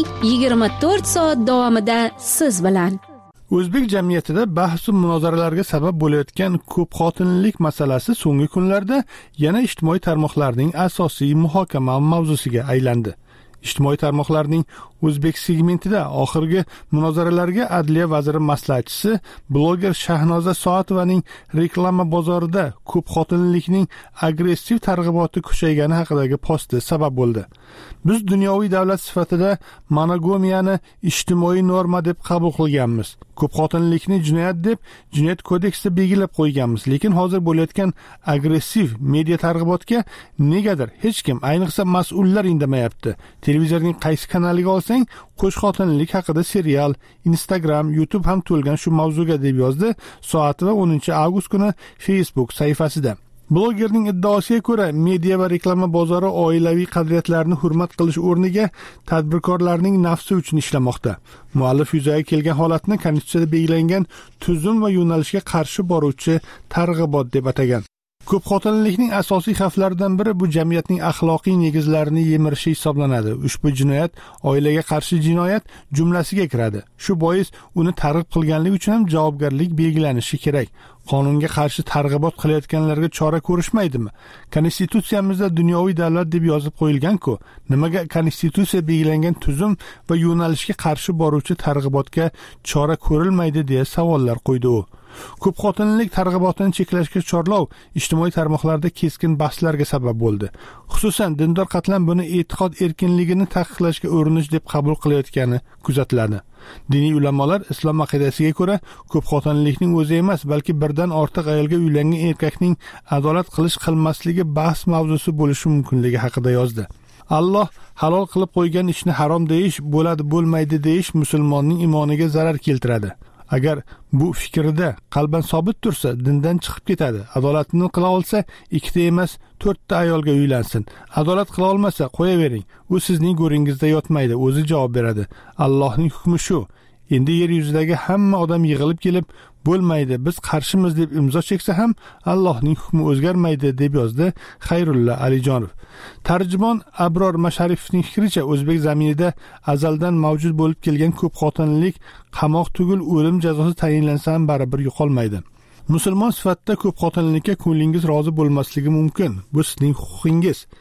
24 soat davomida siz bilan. O'zbek jamiyatida bahs va munozaralarga sabab bo'layotgan ko'p xotinlilik masalasi so'nggi kunlarda yana ijtimoiy tarmoqlarning asosiy muhokama mavzusiga aylandi. Ijtimoiy tarmoqlarning O'zbek segmentida oxirgi munozaralarga Adliya vaziri maslahatchisi bloger Shahnoza Soatovaning reklama bozorida ko'p xotinlilikning agressiv targ'iboti kuchaygani haqidagi posti sabab bo'ldi. Biz dunyoviy davlat sifatida monogamiyani ijtimoiy norma deb qabul qilganmiz. Ko'p xotinlilikni jinoyat deb Jinoyat kodeksida belgilab qo'yganmiz, lekin hozir bo'layotgan agressiv media targ'ibotga negadir hech kim, ayniqsa mas'ullar indamayapti. Televizorning qaysi kanaliga olsang, qo'shxotinlik haqida serial, Instagram, YouTube ham to'lgan shu mavzuga, deb yozdi Soatova 10 avgust kuni Facebook sahifasida. Blogerning iddaosiga ko'ra, media va reklama bozori oilaviy qadriyatlarni hurmat qilish o'rniga tadbirkorlarning nafsi uchun ishlamoqda. Muallif yuzaga kelgan holatni Konstitutsiyada belgilangan tuzum va yo'nalishga qarshi boruvchi targ'ibot deb atagan. Ko'p xotinlilikning asosiy xavflaridan biri bu jamiyatning axloqiy negizlarini yemirishi hisoblanadi. Ushbu jinoyat oilaga qarshi jinoyat jumlasiga kiradi. Shu bois uni targ'ib qilganlik uchun ham javobgarlik belgilanishi kerak. Qonunga qarshi targ'ibot qilayotganlarga chora ko'rishmaydimi? Konstitutsiyamizda dunyoviy davlat deb yozib qo'yilgan-ku, nimaga Konstitutsiya belgilangan tuzum va yo'nalishga qarshi boruvchi targ'ibotga chora ko'rilmaydi deya savollar qo'ydi u. Ko'p xotinlilik targ'ibotini cheklashga chorlov ijtimoiy tarmoqlarda keskin bahslarga sabab bo'ldi. Xususan, dindor qatlam buni e'tiqod erkinligini taqiqlashga urinish deb qabul qilayotgani kuzatiladi. Diniy ulamolar islom aqidasiga ko'ra ko'p xotinlilikning o'zi emas, balki birdan ortiq ayolga uylangan erkakning adolat qilmasligi bahs mavzusi bo'lishi mumkinligi haqida yozdi. Alloh halol qilib qo'ygan ishni harom deyish, bo'ladi bo'lmaydi deyish musulmonning iymoniga zarar keltiradi. Agar bu fikrida qalban sobit tursa, dindan chiqib ketadi. Adolatni qila olsa, 2ta emas, 4ta ayolga uylansin. Adolat qila olmasa, qo'yavering. U sizning go'ringizda yotmaydi, o'zi javob beradi. Allohning hukmi shu. Endi yer yuzidagi hamma odam yig'ilib kelib, bo'lmaydi, biz qarshimiz deb imzo cheksa ham Allohning hukmi o'zgarmaydi, deb yozdi Xayrulla Alijonov. Tarjimon Abror Masharifning fikricha, o'zbek zaminida azaldan mavjud bo'lib kelgan ko'p xotinlilik qamoq tugul o'lim jazosi tayinlansa ham baribir yo'qolmaydi. Musulmon sifatida ko'p xotinlilikka ko'nglingiz rozi bo'lmasligi mumkin. Bu sizning huquqingiz.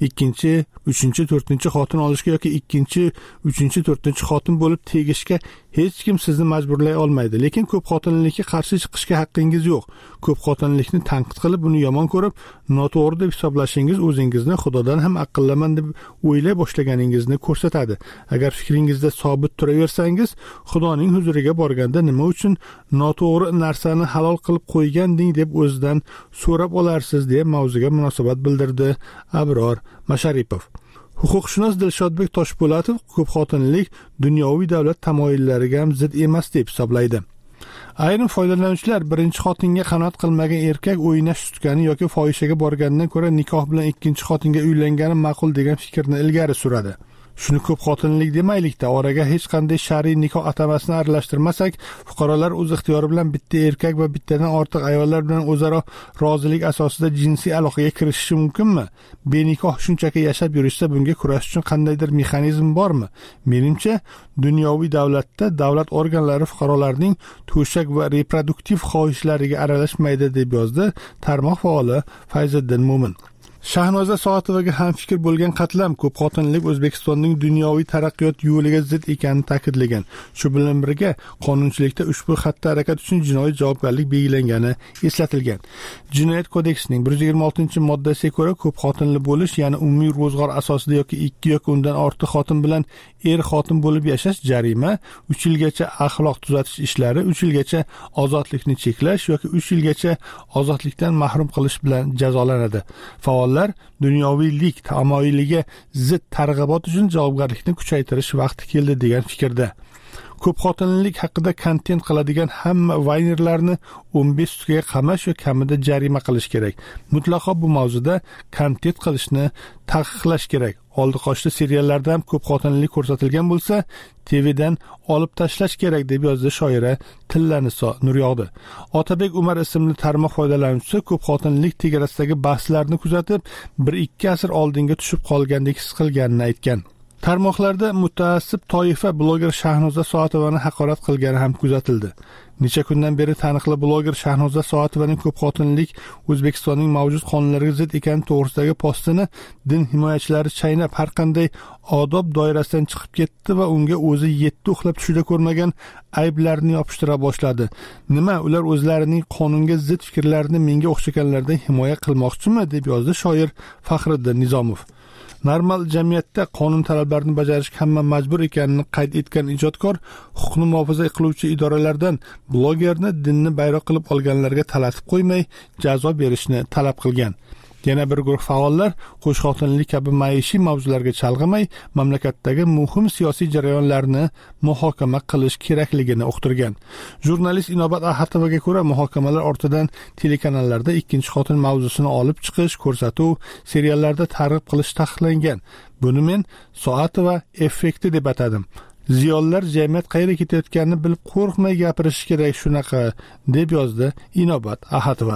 ikkinchi, uchinchi, to'rtinchi xotin olishga yoki ikkinchi, uchinchi, to'rtinchi xotin bo'lib tegishga hech kim sizni majburlay olmaydi, lekin ko'p xotinlikka qarshi chiqishga haqqingiz yo'q. Ko'p xotinlikni tanqid qilib, uni yomon ko'rib, noto'g'ri deb hisoblashingiz o'zingizni Xudodan ham aqllaman deb o'ylay boshlaganingizni ko'rsatadi. Agar fikringizda sobit turaversangiz, Xudoning huzuriga borganda nima uchun noto'g'ri narsani halol qilib qo'yganding deb o'zidan so'rab olarsiz, deya mavzuga munosabat bildirdi Abror Masharipov. Huquqshunos Dilshodbek Toshpo'latov ko'p xotinlik dunyoviy davlat tamoyillariga ham zid emas deb hisoblaydi. Ayrim foydalanuvchilar birinchi xotinga qanoat qilmagan erkak o'ynash tutgani yoki fohishaga borgandan ko'ra nikoh bilan ikkinchi xotinga uylangani ma'qul degan fikrni ilgari suradi. Shuni ko'p xotinlik demaylikda, oraga hech qanday shar'iy nikoh atamasini aralashtirmasak, fuqarolar o'z ixtiyori bilan bitta erkak va bittadan ortiq ayollar bilan o'zaro rozilik asosida jinsiy aloqaga kirishishi mumkinmi? Benikoh shunchaki yashab yurishsa, bunga kurash uchun qandaydir mexanizm bormi? Menimcha, dunyoviy davlatda davlat organlari fuqarolarning to'shak va reproduktiv xohishlariga aralashmaydi, deb yozdi tarmoq faoli Fayziddin Mo'min. Shahnoza Soatovaga ham fikr bo'lgan qatlam ko'p xotinlik O'zbekistonning dunyoviy taraqqiyot yo'liga zid ekanini ta'kidlagan. Shu bilan birga qonunchilikda ushbu xatti harakat uchun jinoiy javobgarlik belgilangani eslatilgan. Jinoyat kodeksining 126-moddasiga ko'ra ko'p xotinli bo'lish, ya'ni umumiy ro'zg'or asosida yoki 2 yoki undan ortiq xotin bilan xotin bo'lib yashash jarima, 3 yilgacha axloq tuzatish ishlari, 3 yilgacha ozodlikni cheklash yoki 3 yilgacha ozodlikdan mahrum qilish bilan jazolanadi. Faollar dunyoviylik tamoyiliga zid targ'ibot uchun javobgarlikni kuchaytirish vaqti keldi degan fikrda. Ko'p xotinlik haqida kontent qiladigan hamma vaynerlarni 15 sutkaga qamash va kamida jarima qilish kerak. Mutlaqo bu mavzuda kontent qilishni taqiqlash kerak. Oldi qochdi seriallarda ham ko'p xotinlik ko'rsatilgan bo'lsa, TVdan olib tashlash kerak, deb yozdi shoira Tillaniso Nuryog'di. Otabek Umar ismli tarmoq foydalanuvchisi ko'p xotinlik tegarasidagi bahslarni kuzatib, 1-2 asr oldinga tushib qolgandek his qilganini aytgan. Tarmoqlarda mutaassib toifa bloger Shahnoza Soatovani haqorat qilgani ham kuzatildi. Necha kundan beri taniqli bloger Shahnoza Soatovaning ko'p xotinlik O'zbekistonning mavjud qonunlariga zid ekani to'g'risidagi postini din himoyachilari chaynab, har qanday odob doirasidan chiqib ketdi va unga o'zi 7 uxlab tushida ko'rmagan ayblarni yopishtira boshladi. Nima, ular o'zlarining qonunga zid fikrlarini menga o'xshaganlardan himoya qilmoqchimi, deb yozdi shoir Faxriddin Nizomov. Normal jamiyatda qonun talablarini bajarishga hamma majbur ekanini qayd etgan ijodkor, huquqni muhofaza qiluvchi idoralardan blogerni dinni bayroq qilib olganlarga talatib qo'ymay, jazo berishni talab qilgan. Yana bir guruh faollar qo'shxotinlik kabi maishiy mavzularga chalg'imay, mamlakatdagi muhim siyosiy jarayonlarni muhokama qilish kerakligini uqtirgan. Jurnalist Inobat Ahatovaga ko'ra, muhokamalar ortidan telekanallarda ikkinchi xotin mavzusini olib chiqish, ko'rsatuv, seriallarda targ'ib qilish taqiqlangan. Buni men Soatova effekti deb atadim. Ziyolilar jamiyat qayerga ketayotganini bilib qo'rqmay gapirish kerak shunaqa, deb yozdi Inobat Ahatova.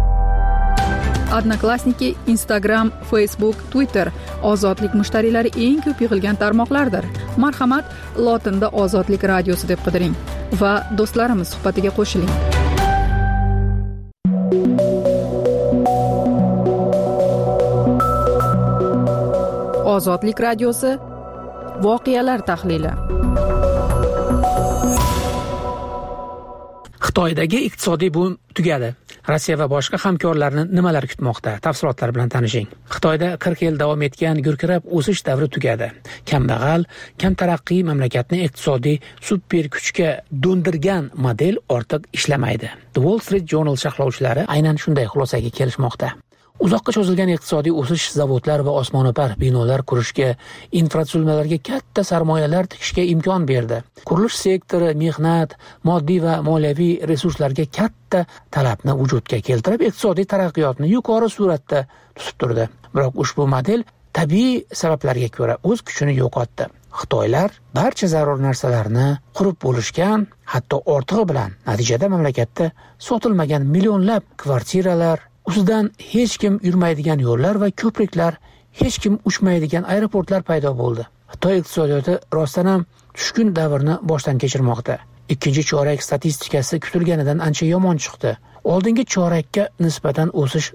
Odnoklassniki, Instagram, Facebook, Twitter ozodlik mushtariylari eng ko'p yig'ilgan tarmoqlardir. Marhamat, lotinda Ozodlik radiosi deb qidiring va do'stlarimiz suhbatiga qo'shiling. Ozodlik radiosi voqealar tahlili. Xitoydagi iqtisodiy boom tugadi. Rossiya va boshqa hamkorlarni nimalar kutmoqda? Tafsilotlar bilan tanishing. Xitoyda 40 yil davom etgan gurkirab o'sish davri tugadi. Kambag'al, kam taraqqiy mamlakatni iqtisodiy super kuchga do'ndirgan model ortiq ishlamaydi. The Wall Street Journal sharhlovchilari aynan shunday xulosaga kelishmoqda. Uzoqqa cho'zilgan iqtisodiy o'sish zavodlar va osmono'par binolar qurishga, infratuzilmalarga katta sarmoyalar tikishga imkon berdi. Qurilish sektori mehnat, moddiy va moliyaviy resurslarga katta talabni vujudga keltirib, iqtisodiy taraqqiyotni yuqori sur'atda tutib turdi. Biroq ushbu model tabiiy sabablarga ko'ra o'z kuchini yo'qotdi. Xitoylar barcha zarur narsalarni qurib bo'lishgan, hatto ortig'i bilan. Natijada mamlakatda sotilmagan millionlab kvartiralar, ustidan hech kim yurmaydigan yo'llar va ko'priklar, hech kim uchmaydigan aeroportlar paydo bo'ldi. Xitoy iqtisodiyoti rostdan ham tushkun davrni boshdan kechirmoqda. Ikkinchi chorak statistikasi kutilganidan ancha yomon chiqdi. oldingi chorakka nisbatan o'sish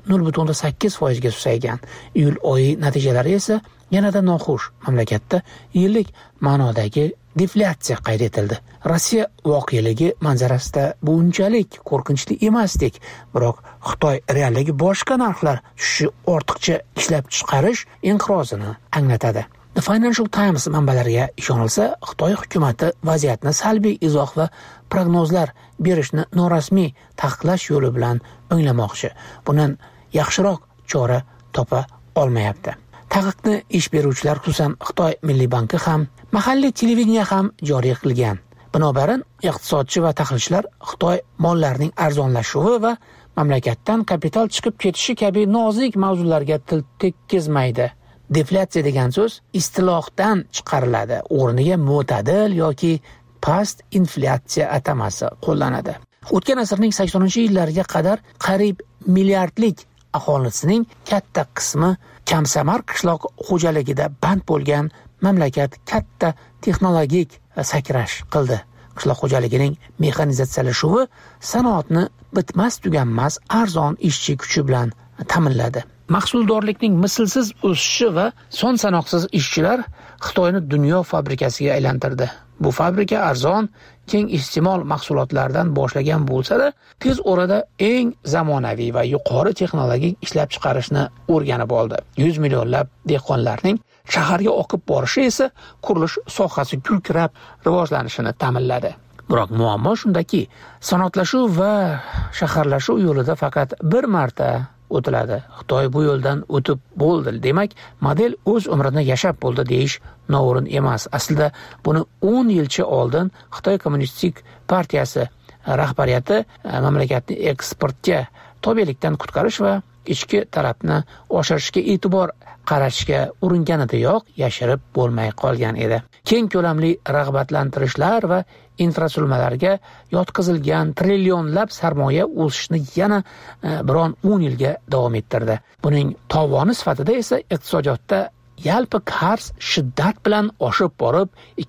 0.8% ga susaygan. Iyul oyi natijalari esa yanada noxush. Mamlakatda yillik ma'nodagi deflyatsiya qayd etildi. Rossiya voqealigi manzarasida bunchalik qo'rqinchli emasdik, biroq Xitoy realligi boshqa narxlar tushishi ortiqcha ishlab chiqarish inqirozini anglatadi. The Financial Times manbalariga ishonilsa, Xitoy hukumati vaziyatni salbiy izoh va prognozlar berishni norasmiy taqiqlash yo'li bilan o'nglamoqchi. Bundan yaxshiroq chora topa olmayapti. Taqiqni ish beruvchilar, xususan Xitoy Milliy banki ham, mahalliy televideniya ham joriy qilgan. Binobarin, iqtisodchi va tahlilchilar Xitoy mollarining arzonlashuvi va mamlakatdan kapital chiqib ketishi kabi nozik mavzularga til tekkizmaydi. Deflyatsiya degan so'z istilohdan chiqariladi. O'rniga mo'tadil yoki past inflyatsiya atamasi qo'llanadi. O'tgan asrning 80-yillariga qadar qariyb milliardlik aholisining katta qismi kamsamar qishloq xo'jaligida band bo'lgan mamlakat katta texnologik sakrash qildi. Qishloq xo'jaligining mexanizatsiyalashuvi sanoatni bitmas tuganmas arzon ishchi kuchi bilan ta'minladi. Mahsuldorlikning mislsiz o'sishi va son sanoqsiz ishchilar Xitoyni dunyo fabrikasiga aylantirdi. Bu fabrika arzon, keng iste'mol mahsulotlardan boshlagan bo'lsa-da, tez orada eng zamonaviy va yuqori texnologik ishlab chiqarishni o'rganib oldi. 100 millionlab dehqonlarning shaharga oqib borishi esa qurilish sohasi gurkirab rivojlanishini ta'minladi. Biroq muammo shundaki, sanoatlashuv va shaharlashuv yo'lida faqat bir marta o'tiladi. Xitoy bu yo'ldan o'tib bo'ldi. Demak, model o'z umrini yashab bo'ldi deyish noo'rin emas. Aslida buni 10 yilcha oldin Xitoy Kommunistik partiyasi rahbariyati mamlakatni eksportga tobelikdan qutqarish va ichki talabni oshirishga e'tibor qaratishga uringanidayoq yashirib bo'lmay qolgan edi. Keng ko'lamli rag'batlantirishlar va infratuzilmalarga yotqizilgan trillionlab sarmoya o'sishni yana biron 10 yilga davom ettirdi. Buning tovoni sifatida esa iqtisodiyotda yalpi qarz shiddat bilan oshib borib,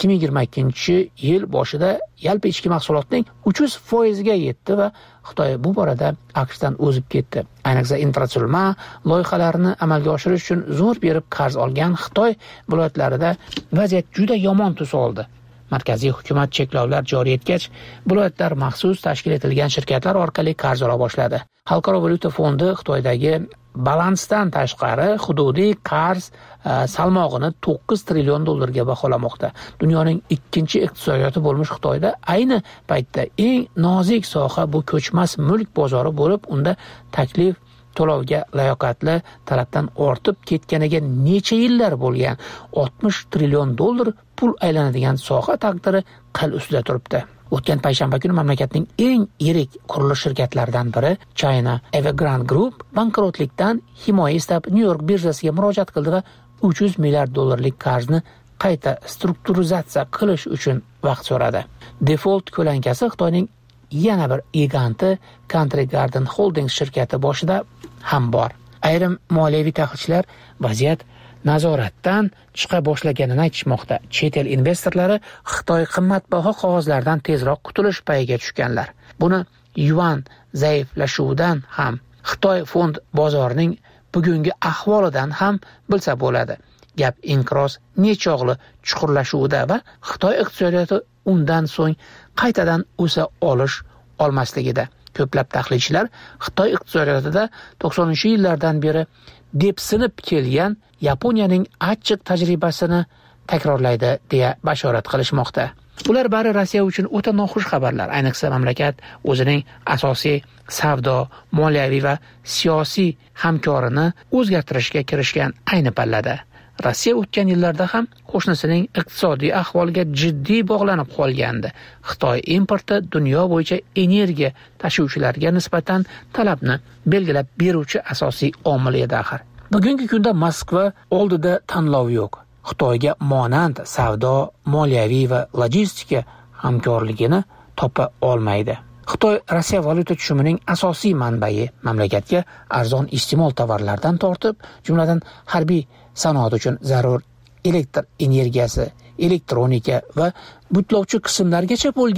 2022-yil boshida yalpi ichki mahsulotning 300% ga yetdi va Xitoy bu borada AQShdan o'zib ketdi. Ayniqsa infratuzilma loyihalarini amalga oshirish uchun zo'r berib qarz olgan Xitoy viloyatlarida vaziyat juda yomon tus oldi. Markaziy hukumat cheklovlar joriy etgach, viloyatlar maxsus tashkil etilgan shirkatlar orqali qarz ola boshladi. Xalqaro valyuta fondi Xitoydagi balansdan tashqari hududiy qarz salmog'ini 9 trillion dollarga baholamoqda. Dunyoning ikkinchi iqtisodiyoti bo'lmish Xitoyda ayni paytda eng nozik soha bu ko'chmas mulk bozori bo'lib, unda taklif to'lovga layoqatli talabdan ortib ketganiga necha yillar bo'lgan 60 trillion dollar pul aylanadigan soha taqdiri qil ustida turibdi. O'tgan payshanba kuni mamlakatning eng yirik qurilish shirkatlaridan biri China Evergrande Group bankrotlikdan himoya istab New York birjasiga murojaat qildi va 300 milliard dollarlik qarzni qayta strukturizatsiya qilish uchun vaqt so'radi. Default ko'lankasi Xitoyning yana bir giganti Country Garden Holdings shirkati boshida ham bor. Ayrim moliyaviy tahlilchilar vaziyat nazoratdan chiqa boshlaganini aytishmoqda. Chet el investorlari Xitoy qimmatbaho qog'ozlardan tezroq qutulish payiga tushganlar. Buni yuan zaiflashuvidan ham, Xitoy fond bozorining bugungi ahvolidan ham bilsa bo'ladi. Gap inqiroz nechog'li chuqurlashuvida va Xitoy iqtisodiyoti undan so'ng qaytadan o'sa olmasligida. Ko'plab tahlilchilar Xitoy iqtisodiyotida 90-yillardan beri depsinib kelgan Yaponiyaning achchiq tajribasini takrorlaydi deya bashorat qilishmoqda. Ular bari Rossiya uchun o'ta noxush xabarlar. Ayniqsa mamlakat o'zining asosiy savdo, moliyaviy va siyosiy hamkorini o'zgartirishga kirishgan ayni pallada. Rossiya o'tgan yillarda ham qo'shnisining iqtisodiy ahvoliga jiddiy bog'lanib qolgandi. Xitoy importi dunyo bo'yicha energiya tashuvchilarga nisbatan talabni belgilab beruvchi asosiy omil edi axir. Bugungi kunda Moskva oldida tanlov yo'q. Xitoyga monand savdo, moliyaviy va logistika hamkorligini topa olmaydi. Xitoy Rossiya valyuta tushumining asosiy manbai, mamlakatga arzon iste'mol tovarlardan tortib, jumladan harbiy sanoat uchun zarur elektr energiyasi, elektronika va butlovchi qismlargacha bo'lgan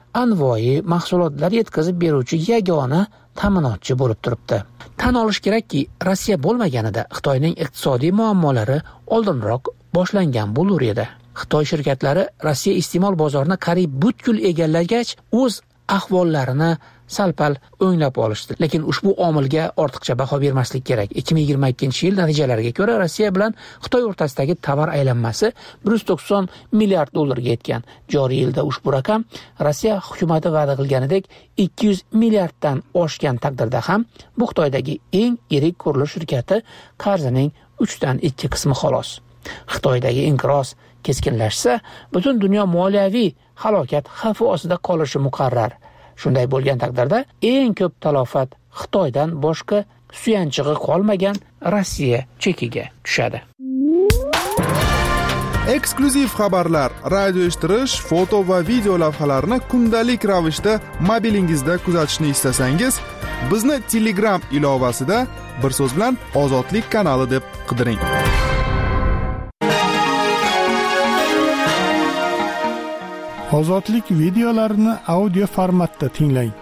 anvoyi mahsulotlar yetkazib beruvchi yagona ta'minotchi bo'lib turibdi. Tan olish kerakki, Rossiya bo'lmaganida Xitoyning iqtisodiy muammolari oldinroq boshlangan bo'lar edi. Xitoy shirkatlari Rossiya iste'mol bozorini qariyb butkul egallagach, o'z ahvollarini salpal o'nglab olishdi. Lekin ushbu omilga ortiqcha baho bermaslik kerak. 2022-yil natijalariga ko'ra Rossiya bilan Xitoy o'rtasidagi tovar aylanmasi 190 milliard dollarga yetgan. Joriy yilda ushbu raqam Rossiya hukumati va'da qilganidek 200 milliarddan oshgan taqdirda ham bu Xitoydagi eng yirik qurilish shirkati qarzining 3/2 qismi xolos. Xitoydagi inqiroz keskinlashsa, butun dunyo moliyaviy halokat xavfi ostida qolishi muqarrar. Shunday bo'lgan taqdirda eng ko'p talofat Xitoydan boshqa suyanchig'i qolmagan Rossiya chekiga tushadi. Eksklyuziv xabarlar, radio eshittirish, foto va video lavhalarni kundalik ravishda mobilingizda kuzatishni istasangiz, bizni Telegram ilovasida bir so'z bilan Ozodlik kanali deb qidiring. Ozodlik videolarini audio formatda tinglang.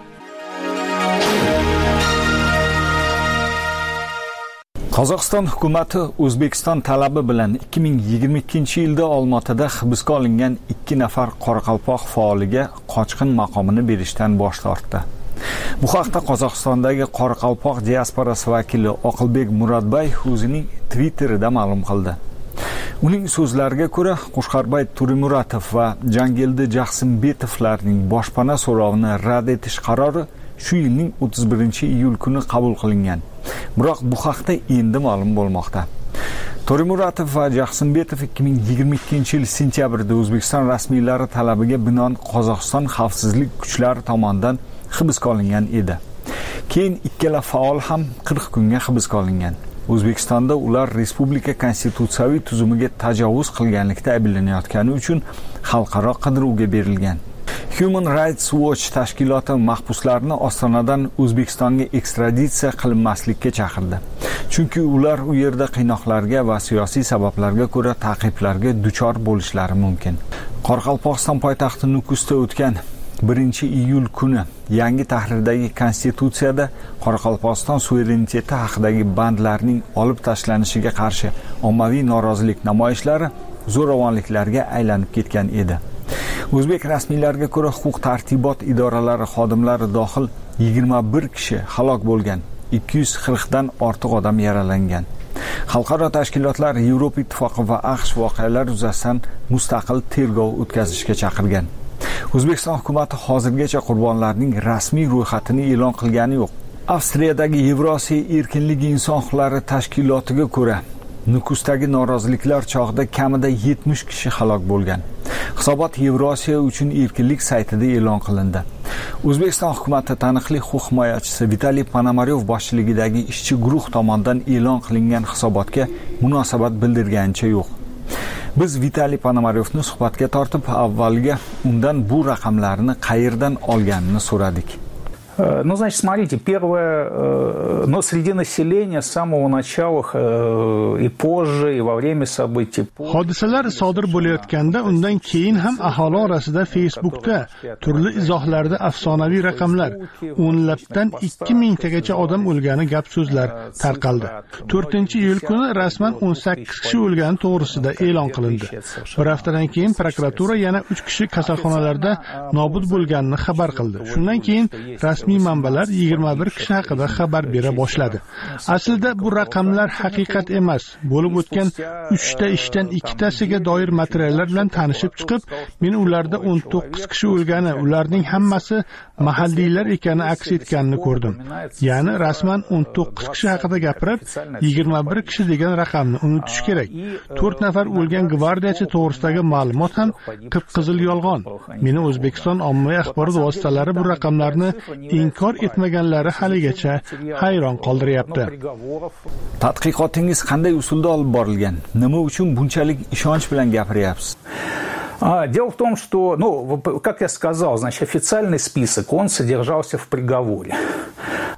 Qozog'iston hukumati O'zbekiston talabi bilan 2022-yilda Olmaotada hibsga olingan 2 nafar qoraqalpoq faoliga qochqin maqomini berishdan bosh tortdi. Bu haqda Qozog'istondagi qoraqalpoq diasporasi vakili Oqilbek Murodbay o'zining Twitterida ma'lum qildi. Uning so'zlariga ko'ra, Qo'shqarbay Turimuratov va Jangildi Jaxsimbetovlarning boshpana so'rovini rad etish qarori shu yilning 31-iyul kuni qabul qilingan. Biroq bu haqda endi ma'lum bo'lmoqda. Turimuratov va Jaxsimbetov 2022-yil sentyabrda O'zbekiston rasmiylari talabiga binoan Qozog'iston xavfsizlik kuchlari tomonidan hibsga olingan edi. Keyin ikkala faol ham 40 kunga hibsga olingan. O'zbekistonda ular respublika konstitutsiyaviy tuzumiga tajovuz qilganlikda ayblanayotgani uchun xalqaro qidiruvga berilgan. Human Rights Watch tashkiloti mahbuslarni Ostonadan O'zbekistonga ekstraditsiya qilinmaslikka chaqirdi. Chunki ular u yerda qiynoqlarga va siyosiy sabablarga ko'ra ta'qiblarga duchor bo'lishlari mumkin. Qoraqalpog'iston poytaxti Nukusda o'tgan 1-iyul kuni yangi tahrirdagi konstitutsiyada Qoraqalpog'iston suvereniteti haqidagi bandlarning olib tashlanishiga qarshi ommaviy norozilik namoyishlari zo'ravonliklarga aylanib ketgan edi. O'zbek rasmiylariga ko'ra, huquq-tartibot idoralari xodimlari dohil 21 kishi halok bo'lgan, 240 dan ortiq odam yaralangan. Xalqaro tashkilotlar Yevropa Ittifoqi va AQSh voqealar yuzasidan mustaqil tergov o'tkazishga chaqirgan. O'zbekiston hukumati hozirgacha qurbonlarning rasmiy ro'yxatini e'lon qilgani yo'q. Avstriyadagi Yevrosiyo erkinligi inson huquqlari tashkilotiga ko'ra, Nukusdagi noroziliklar chog'ida kamida 70 kishi halok bo'lgan. Hisobot Yevrosiyo uchun erkinlik saytida e'lon qilindi. O'zbekiston hukumati taniqli huquq himoyachisi Vitaliy Ponomaryov boshchiligidagi ishchi guruh tomonidan e'lon qilingan hisobotga munosabat bildirganicha yo'q. Biz Vitaliy Ponomaryovni suhbatga tortib, avvaliga undan bu raqamlarni qayerdan olganini so'radik. Ну, значит, смотрите, первое, но среди населения с самого начала и позже, и во время событий... Hodisalar sodir bo'layotganda undan keyin ham aholi orasida Facebookda turli izohlarda afsonaviy raqamlar, o'nlabdan 2000 tagacha odam o'lgani gap so'zlar tarqaldi. 4-iyul kuni rasman 18 kishi o'lgani to'g'risida e'lon qilindi. Bir haftadan keyin prokuratura yana 3 kishi kasalxonalarda nobud bo'lganini xabar qildi. Shundan keyin rasmiy manbalar 21 kishi haqida xabar bera boshladi. Aslida bu raqamlar haqiqat emas. Bo'lib o'tgan 3 ta ishdan 2 tasiga doir materiallar bilan tanishib chiqib, men ularda 19 kishi o'lgani, ularning hammasi mahalliylar ekani aks etganini ko'rdim. Ya'ni rasman 19 kishi haqida gapirib, 21 kishi degan raqamni unutish kerak. 4 nafar o'lgan gvardiyachi to'g'risidagi ma'lumot ham qip-qizil yolg'on. Meni O'zbekiston ommaviy axborot vositalari bu raqamlarni inkor etmaganlari haligacha hayron qoldiryapti. Tadqiqotingiz qanday usulda olib borilgan? Nima uchun bunchalik ishonch bilan gapiryapsiz? Дело в том, что, ну, как я сказал, значит, официальный список, он содержался в приговоре.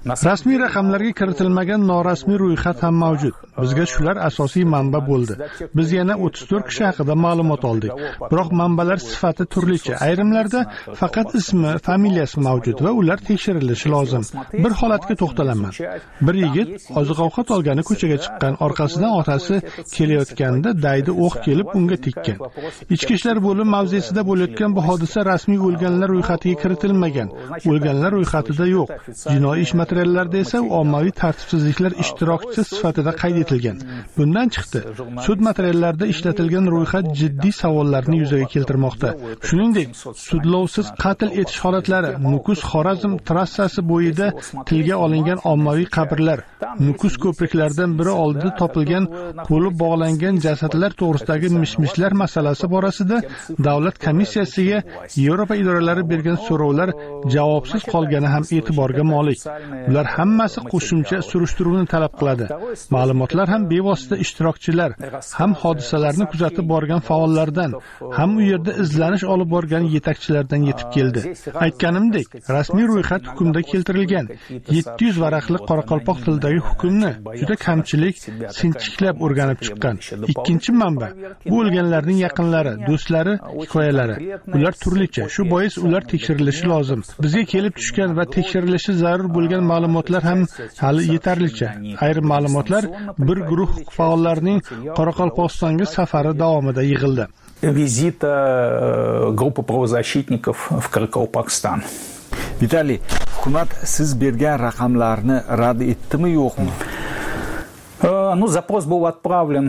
Rasmiy raqamlarga kiritilmagan norasmiy ro'yxat ham mavjud. Bizga shular asosiy manba bo'ldi. Biz yana 34 kishi haqida ma'lumot oldik. Biroq manbalar sifati turlicha. Ayrimlarda faqat ismi, familiyasi mavjud va ular tekshirilishi lozim. Bir holatga to'xtalaman. Bir yigit oziq-ovqat olgani ko'chaga chiqqan, orqasidan otasi kelayotganda daydi o'q kelib unga tekkan. Ichki ishlar bo'limi mavzesida bo'layotgan bu hodisa rasmiy o'lganlar ro'yxatiga kiritilmagan. O'lganlar ro'yxatida yo'q. Jinoiy ish materiallarida esa ommaviy tartibsizliklar ishtirokchisi sifatida qayd etilgan. Bundan chiqdi, sud materiallarida ishlatilgan ro'yxat jiddiy savollarni yuzaga keltirmoqda. Shuningdek, sudlovsiz qatl etish holatlari, Nukus Xorazm trassasi bo'yida tilga olingan ommaviy qabrlar, Nukus ko'priklaridan biri oldida topilgan qo'li bog'langan jasadlar to'g'risidagi mishmishlar masalasi borasida davlat komissiyasiga Yevropa idoralari bergan so'rovlar javobsiz qolgani ham e'tiborga molik. Ular hammasi qo'shimcha surishtiruvni talab qiladi. Ma'lumotlar ham bevosita ishtirokchilar, ham hodisalarni kuzatib borgan faollardan, ham u yerda izlanish olib borgan yetakchilardan yetib keldi. Aytganimdek, rasmiy ro'yxat hukmda keltirilgan. 700 varaqli qoraqalpoq tilidagi hukmni juda kamchilik, sinchiklab o'rganib chiqqan. Ikkinchi manba bu o'lganlarning yaqinlari, do'stlari hikoyalari. Ular turlicha, shu bois ular tekshirilishi lozim. Bizga kelib tushgan va tekshirilishi zarur bo'lgan ma'lumotlar ham hali yetarlicha. Ayrim ma'lumotlar bir guruh faollarning Qoraqalpog'istonga safari davomida yig'ildi. Визита группы правозащитников в Каракалпакстан. Vitaliy, hukumat siz bergan raqamlarni rad etdimi, yo'qmi? Ну, запрос был отправлен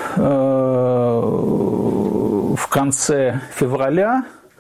в конце февраля.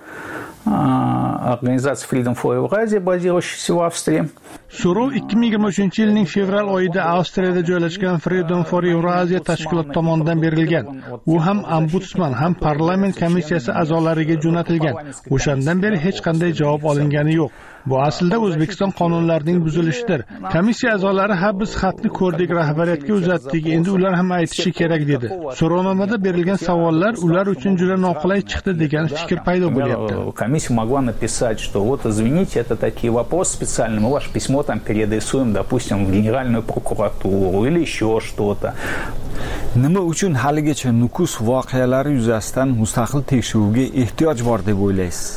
Организация Freedom for Eurasia, базирующаяся в Австрии. So'rov 2023-yilning fevral oyida Avstriyada joylashgan Freedom for Eurasia tashkiloti tomonidan berilgan. U ham ombudsman, ham parlament komissiyasi a'zolariga jo'natilgan. O'shandan beri hech qanday javob olingani yo'q. Bu aslida O'zbekiston qonunlarining buzilishidir. Komissiya a'zolari ha biz xatni ko'rdik, rahbariyatga uzatdik, endi ular ham aytishi kerak dedi. So'rovnomada berilgan savollar ular uchun juda noqulay chiqdi degan fikr paydo bo'lyapti. Комиссия могла написать, что вот извините, это такие вопросы специальные, мы ваше письмо там переадресуем, допустим, в Генеральную прокуратуру или еще что-то. Nima uchun haligacha Nukus voqealari yuzasidan mustaqil tekshiruvga ehtiyoj bor deb o'ylaysiz?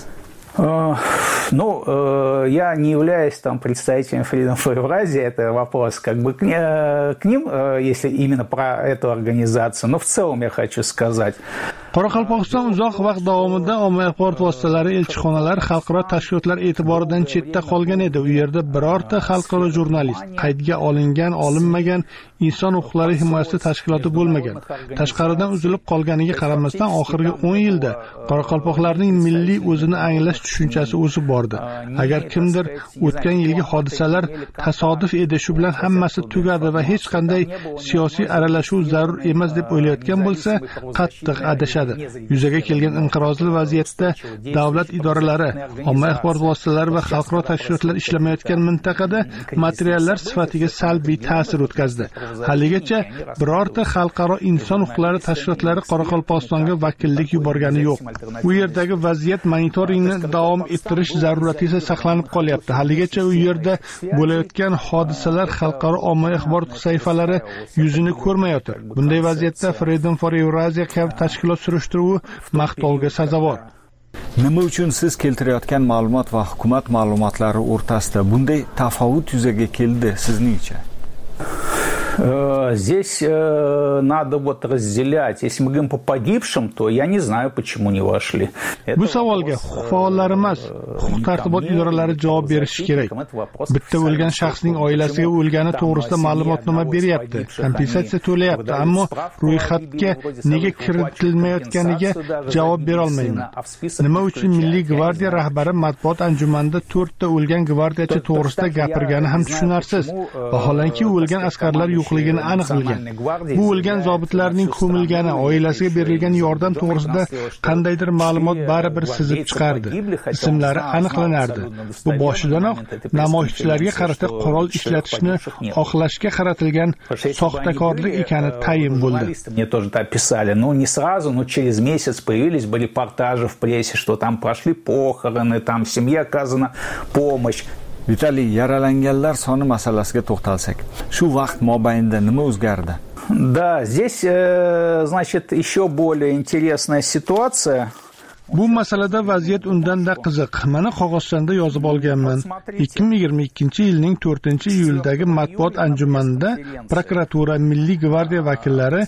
Ну, я не являюсь там представителем Freedom for Eurasia, это вопрос как бы к ним, если именно про эту организацию, но в целом я хочу сказать. Qoraqalpog'iston uzoq vaqt davomida ommaviy axborot vositalari, elchixonalar, xalqaro tashkilotlar e'tiboridan chetda qolgan edi. U yerda birorta xalqaro jurnalist, qaydga olingan, olinmagan inson huquqlari himoyasi tashkiloti bo'lmagan. Tashqaridan uzilib qolganiga qaramasdan oxirgi 10 yilda qoraqalpoqlarning milliy o'zini anglash tushunchasi o'sib bordi. Agar kimdir o'tgan yilgi hodisalar tasodif edi, shu bilan hammasi tugadi va hech qanday siyosiy aralashuv zarur emas deb o'ylayotgan bo'lsa, qattiq adashadi. Yuzaga kelgan inqirozli vaziyatda davlat idoralari, ommaviy axborot vositalari va xalqaro tashkilotlar ishlamayotgan mintaqada materiallar sifatiga salbiy ta'sir o'tkazdi. Haligacha birorta xalqaro inson huquqlari tashkilotlari Qoraqalpog'istonga vakillik yuborgani yo'q. U yerdagi vaziyat monitoringni davom ettirish zarurati esa saqlanib qolyapti. Haligacha u yerda bo'layotgan hodisalar xalqaro ommaviy axborot sayfalari yuzini ko'rmayotir. Bunday vaziyatda Freedom for Eurasia kabi tashkilot surishtiruvi maqtovga sazovor. Nima uchun siz keltirayotgan ma'lumot va hukumat ma'lumotlari o'rtasida bunday tafovut yuzaga keldi sizningcha? Здесь надо вот разделять. Если мы говорим по погибшим, то я не знаю, почему не вошли. Bu savolga huquq faollari emas, huquq tartibot idoralari javob berishi kerak. Bitta o'lgan shaxsning oilasiga o'lgani to'g'risida ma'lumotnoma beryapti, kompensatsiya to'layapti, ammo ro'yxatga nega kiritilmayotganiga javob bera olmayman. Nima uchun Milliy gvardiya rahbari matbuot anjumanida 4 ta o'lgan gvardiyachi to'g'risida gapirgani ham tushunarsiz. Vaholanki o'lgan askarlar yo'qligini aniq bilgan. Bu o'lgan zobitlarning ko'milgani, oilasiga berilgan yordam to'g'risida qandaydir ma'lumot baribir sizib chiqardi. Ismlari aniqlanardi. Bu boshidanoq namoyishchilarga qarata qurol ishlatishni xohlashga qaratilgan soxtakorlik ekani tayin bo'ldi. Мне тоже это описали. Ну, не сразу, но через месяц появились репортажи в прессе, что там прошли похороны, там семье оказана помощь. Vitaliy, yaralanganlar soni masalasiga to'xtalsak, shu vaqt mobaynida nima o'zgardi? Да, здесь, значит, еще более интересная ситуация. Bu masalada vaziyat undanda qiziq. Mana qog'ozchanda yozib olganman. 2022-yilning 4-iyuldagi matbuot anjumanida prokuratura, Milliy gvardiya vakillari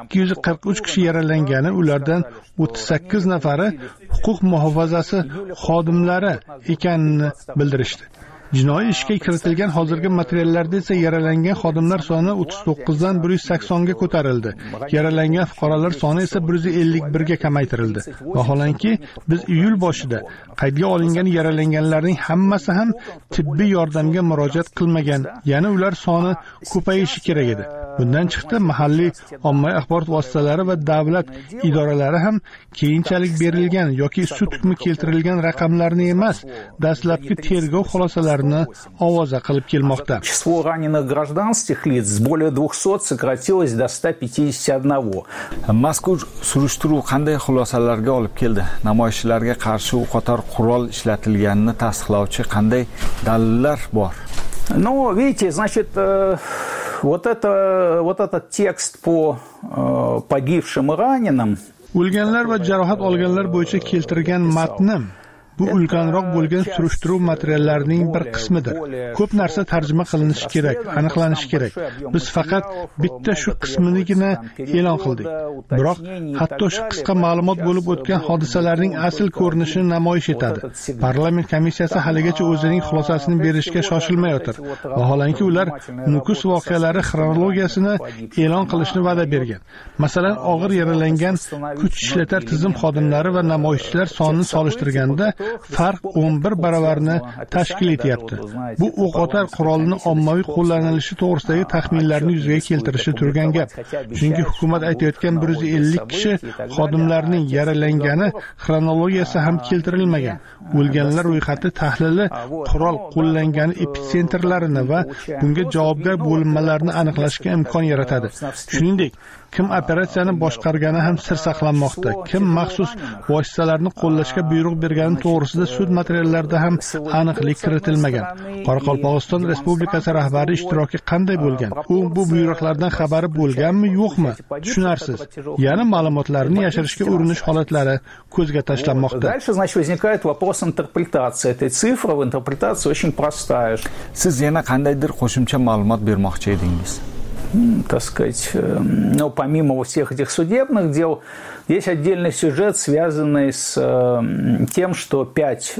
243 kishi yaralangani, ulardan 38 nafari huquq muhofazasi xodimlari ekanini bildirishdi. Jinoiy ishga kiritilgan hozirgi materiallarda esa yaralangan xodimlar soni 39 dan 180 ga ko'tarildi. Yaralangan fuqarolar soni esa 151 ga kamaytirildi. Vaholanki, biz iyul boshida qaydga olingan yaralanganlarning hammasi ham tibbiy yordamga murojaat qilmagan, ya'ni ular soni ko'payishi kerak edi. Bundan chiqdi, mahalliy ommaviy axborot vositalari va davlat idoralari ham keyinchalik berilgan yoki sud hukmi keltirilgan raqamlarni emas, dastlabki tergov xulosalarini ovoza qilib kelmoqda. Число раненых гражданских лиц с более 200 сократилось до 151. Mazkur surishtiruv qanday xulosalarga olib keldi? Namoyishchilarga qarshi u qator qurol ishlatilganini tasdiqlovchi qanday dalillar bor? Ну, видите, значит, вот этот текст по погибшим и раненым. O'lganlar va jarohat olganlar bo'yicha keltirgan matnim bu ulkanroq bo'lgan surishtiruv materiallarining bir qismidir. Ko'p narsa tarjima qilinishi kerak, aniqlanishi kerak. Biz faqat bitta shu qisminigina e'lon qildik. Biroq hatto shu qisqa ma'lumot bo'lib o'tgan hodisalarning asl ko'rinishini namoyish etadi. Parlament komissiyasi haligacha o'zining xulosasini berishga shoshilmayotir. Vaholanki ular Nukus voqealari xronologiyasini e'lon qilishni va'da bergan. Masalan, og'ir yaralangan kuch ishlatar tizim xodimlari va namoyishchilar sonini solishtirganda farq 11 baravarni tashkil etyapti. Bu o'q-otar qurolini ommaviy qo'llanilishi to'g'risidagi taxminlarni yuzaga keltirishi turgan gap. Chunki hukumat aytayotgan 150 kishi xodimlarning yaralangani xronologiyasi ham keltirilmagan. O'lganlar ro'yxati tahlili qurol qo'llangani epitsentrlarini va bunga javobgar bo'linmalarni aniqlashga imkon yaratadi. Shuningdek, kim operatsiyani boshqargani ham sir saqlanmoqda. Kim maxsus vositalarni qo'llashga buyruq bergani to'g'risida sud materiallarida ham aniqlik kiritilmagan. Qoraqalpog'iston Respublikasi rahbari ishtiroki qanday bo'lgan? U bu buyruqlardan xabari bo'lganmi, yo'qmi? Tushunarsiz. Yana ma'lumotlarni yashirishga urinish holatlari ko'zga tashlanmoqda. Дальше, значит, возникает вопрос интерпретации этой цифры. Интерпретация очень простая. Siz yana qandaydir qo'shimcha ma'lumot bermoqchi edingiz? Так сказать, но помимо всех этих судебных дел, есть отдельный сюжет, связанный с тем, что 5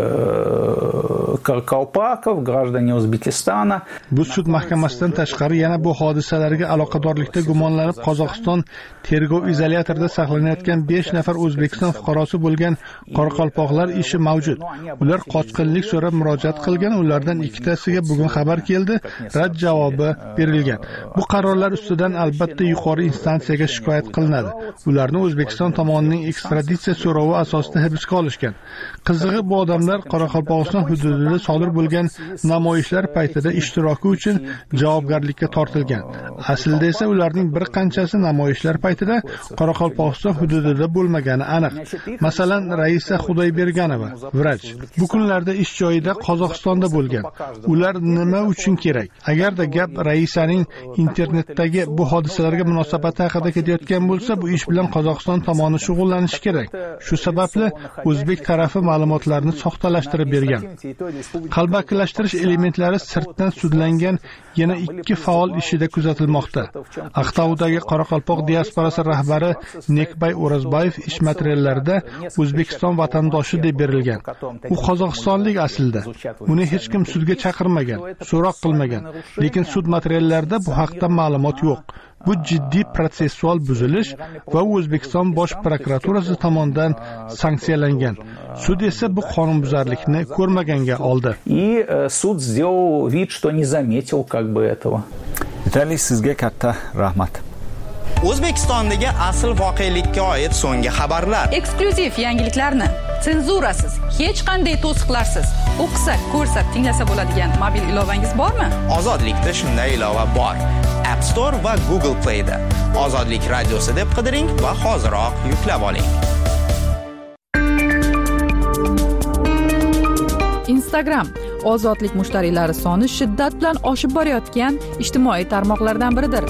каркалпаков, граждане Узбекистана. Bu sud mahkamasidan tashqari yana bu hodisalarga aloqadorlikda gumonlanib Qozog'iston tergov izolyatorida saqlanayotgan 5 nafar O'zbekiston fuqarosi bo'lgan qoraqalpoqlar ishi mavjud. Ular qochqinlik so'rab murojaat qilgan, ulardan ikkitasiga bugun xabar keldi, rad javobi berilgan. Bu qarorlar ustidan albatta yuqori instansiyaga shikoyat qilinadi. Ularni O'zbekiston tomonining ekstraditsiya so'rovi asosida hibsga olishgan. Qizig'i, bu odamlar Qoraqalpog'iston hududida sodir bo'lgan namoyishlar paytida ishtiroki uchun javobgarlikka tortilgan. Aslida esa ularning bir qanchasi namoyishlar paytida Qoraqalpog'iston hududida bo'lmagani aniq. Masalan, Raisa Xudoyberganova, vrach, bu kunlarda ish joyida Qozog'istonda bo'lgan. Ular nima uchun kerak? Agarda gap Raisaning internetdagi bu hodisalarga munosabati haqida ketayotgan bo'lsa, bu ish bilan Qozog'iston tomoni shug'ullanishi kerak. Shu sababli o'zbek tarafi ma'lumotlarni soxtalashtirib bergan. Qalbakilashtirish elementlari sirtdan sudlangan yana 2 faol ishida kuzatilmoqda. Aqtoudagi Qoraqalpoq diasporasi rahbari Nekbay O'razbayev ish materiallarida O'zbekiston vatandoshi deb berilgan. U qozog'istonlik aslida. Uni hech kim sudga chaqirmagan, so'roq qilmagan. Lekin sud materiallarida bu haqda ma'lumot yo'q. Bu jiddiy protsessual buzilish va O'zbekiston bosh prokuraturasi tomonidan sanksiyalangan. Sud esa bu qonunbuzarlikni ko'rmaganga oldi. И суд сделал вид, что не заметил как бы этого. Vitaliy, sizga katta rahmat. O'zbekistondagi asl voqelikka oid so'nggi xabarlar. Eksklyuziv yangiliklarni senzurasiz, hech qanday to'siqlarsiz o'qisa, ko'rsa, tinglasa bo'ladigan mobil ilovangiz bormi? Ozodlikda shunday ilova bor. App Store va Google Play da. Ozodlik radiosi deb qidiring va hoziroq yuklab oling. Instagram ozodlik mushtariylari soni shiddat bilan oshib borayotgan ijtimoiy tarmoqlardan biridir.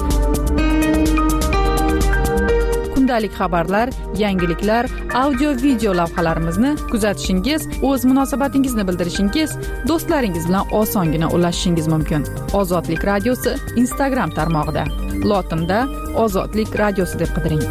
Kundalik xabarlar, yangiliklar, audio-video lavhalarimizni kuzatishingiz, o'z munosabatingizni bildirishingiz, do'stlaringiz bilan osongina ulashishingiz mumkin. Ozodlik radiosi Instagram tarmog'ida. Lotinda Ozodlik radiosi deb qidiring.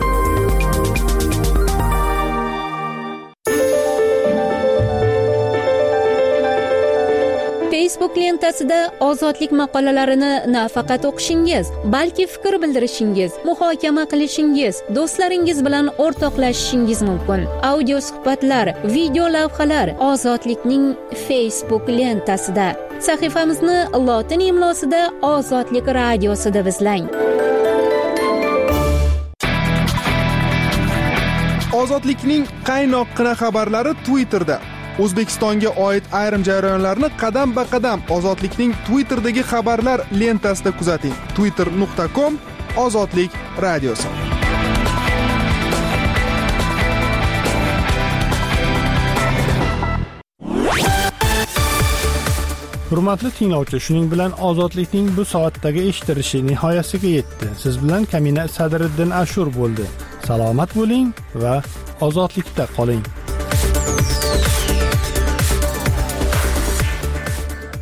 Facebook lentasida ozodlik maqolalarini nafaqat o'qishingiz, balki fikr bildirishingiz, muhokama qilishingiz, do'stlaringiz bilan o'rtoqlashishingiz mumkin. Audio suhbatlar, video lavhalar Ozodlikning Facebook lentasida. Sahifamizni lotin imlosida Ozodlik radiosi deb izlang. Ozodlikning qaynoqqina xabarlari Twitterda. O'zbekistonga oid ayrim jarayonlarni qadam-ba-qadam Ozodlikning Twitterdagi xabarlar lentasida kuzating. twitter.com Ozodlik radiosi. Hurmatli tinglovchi, shuning bilan Ozodlikning bu soatdagi eshitilishi nihoyasiga yetdi. Siz bilan Kamina Sadriddin Ashur bo'ldi. Salomat bo'ling va ozodlikda qoling.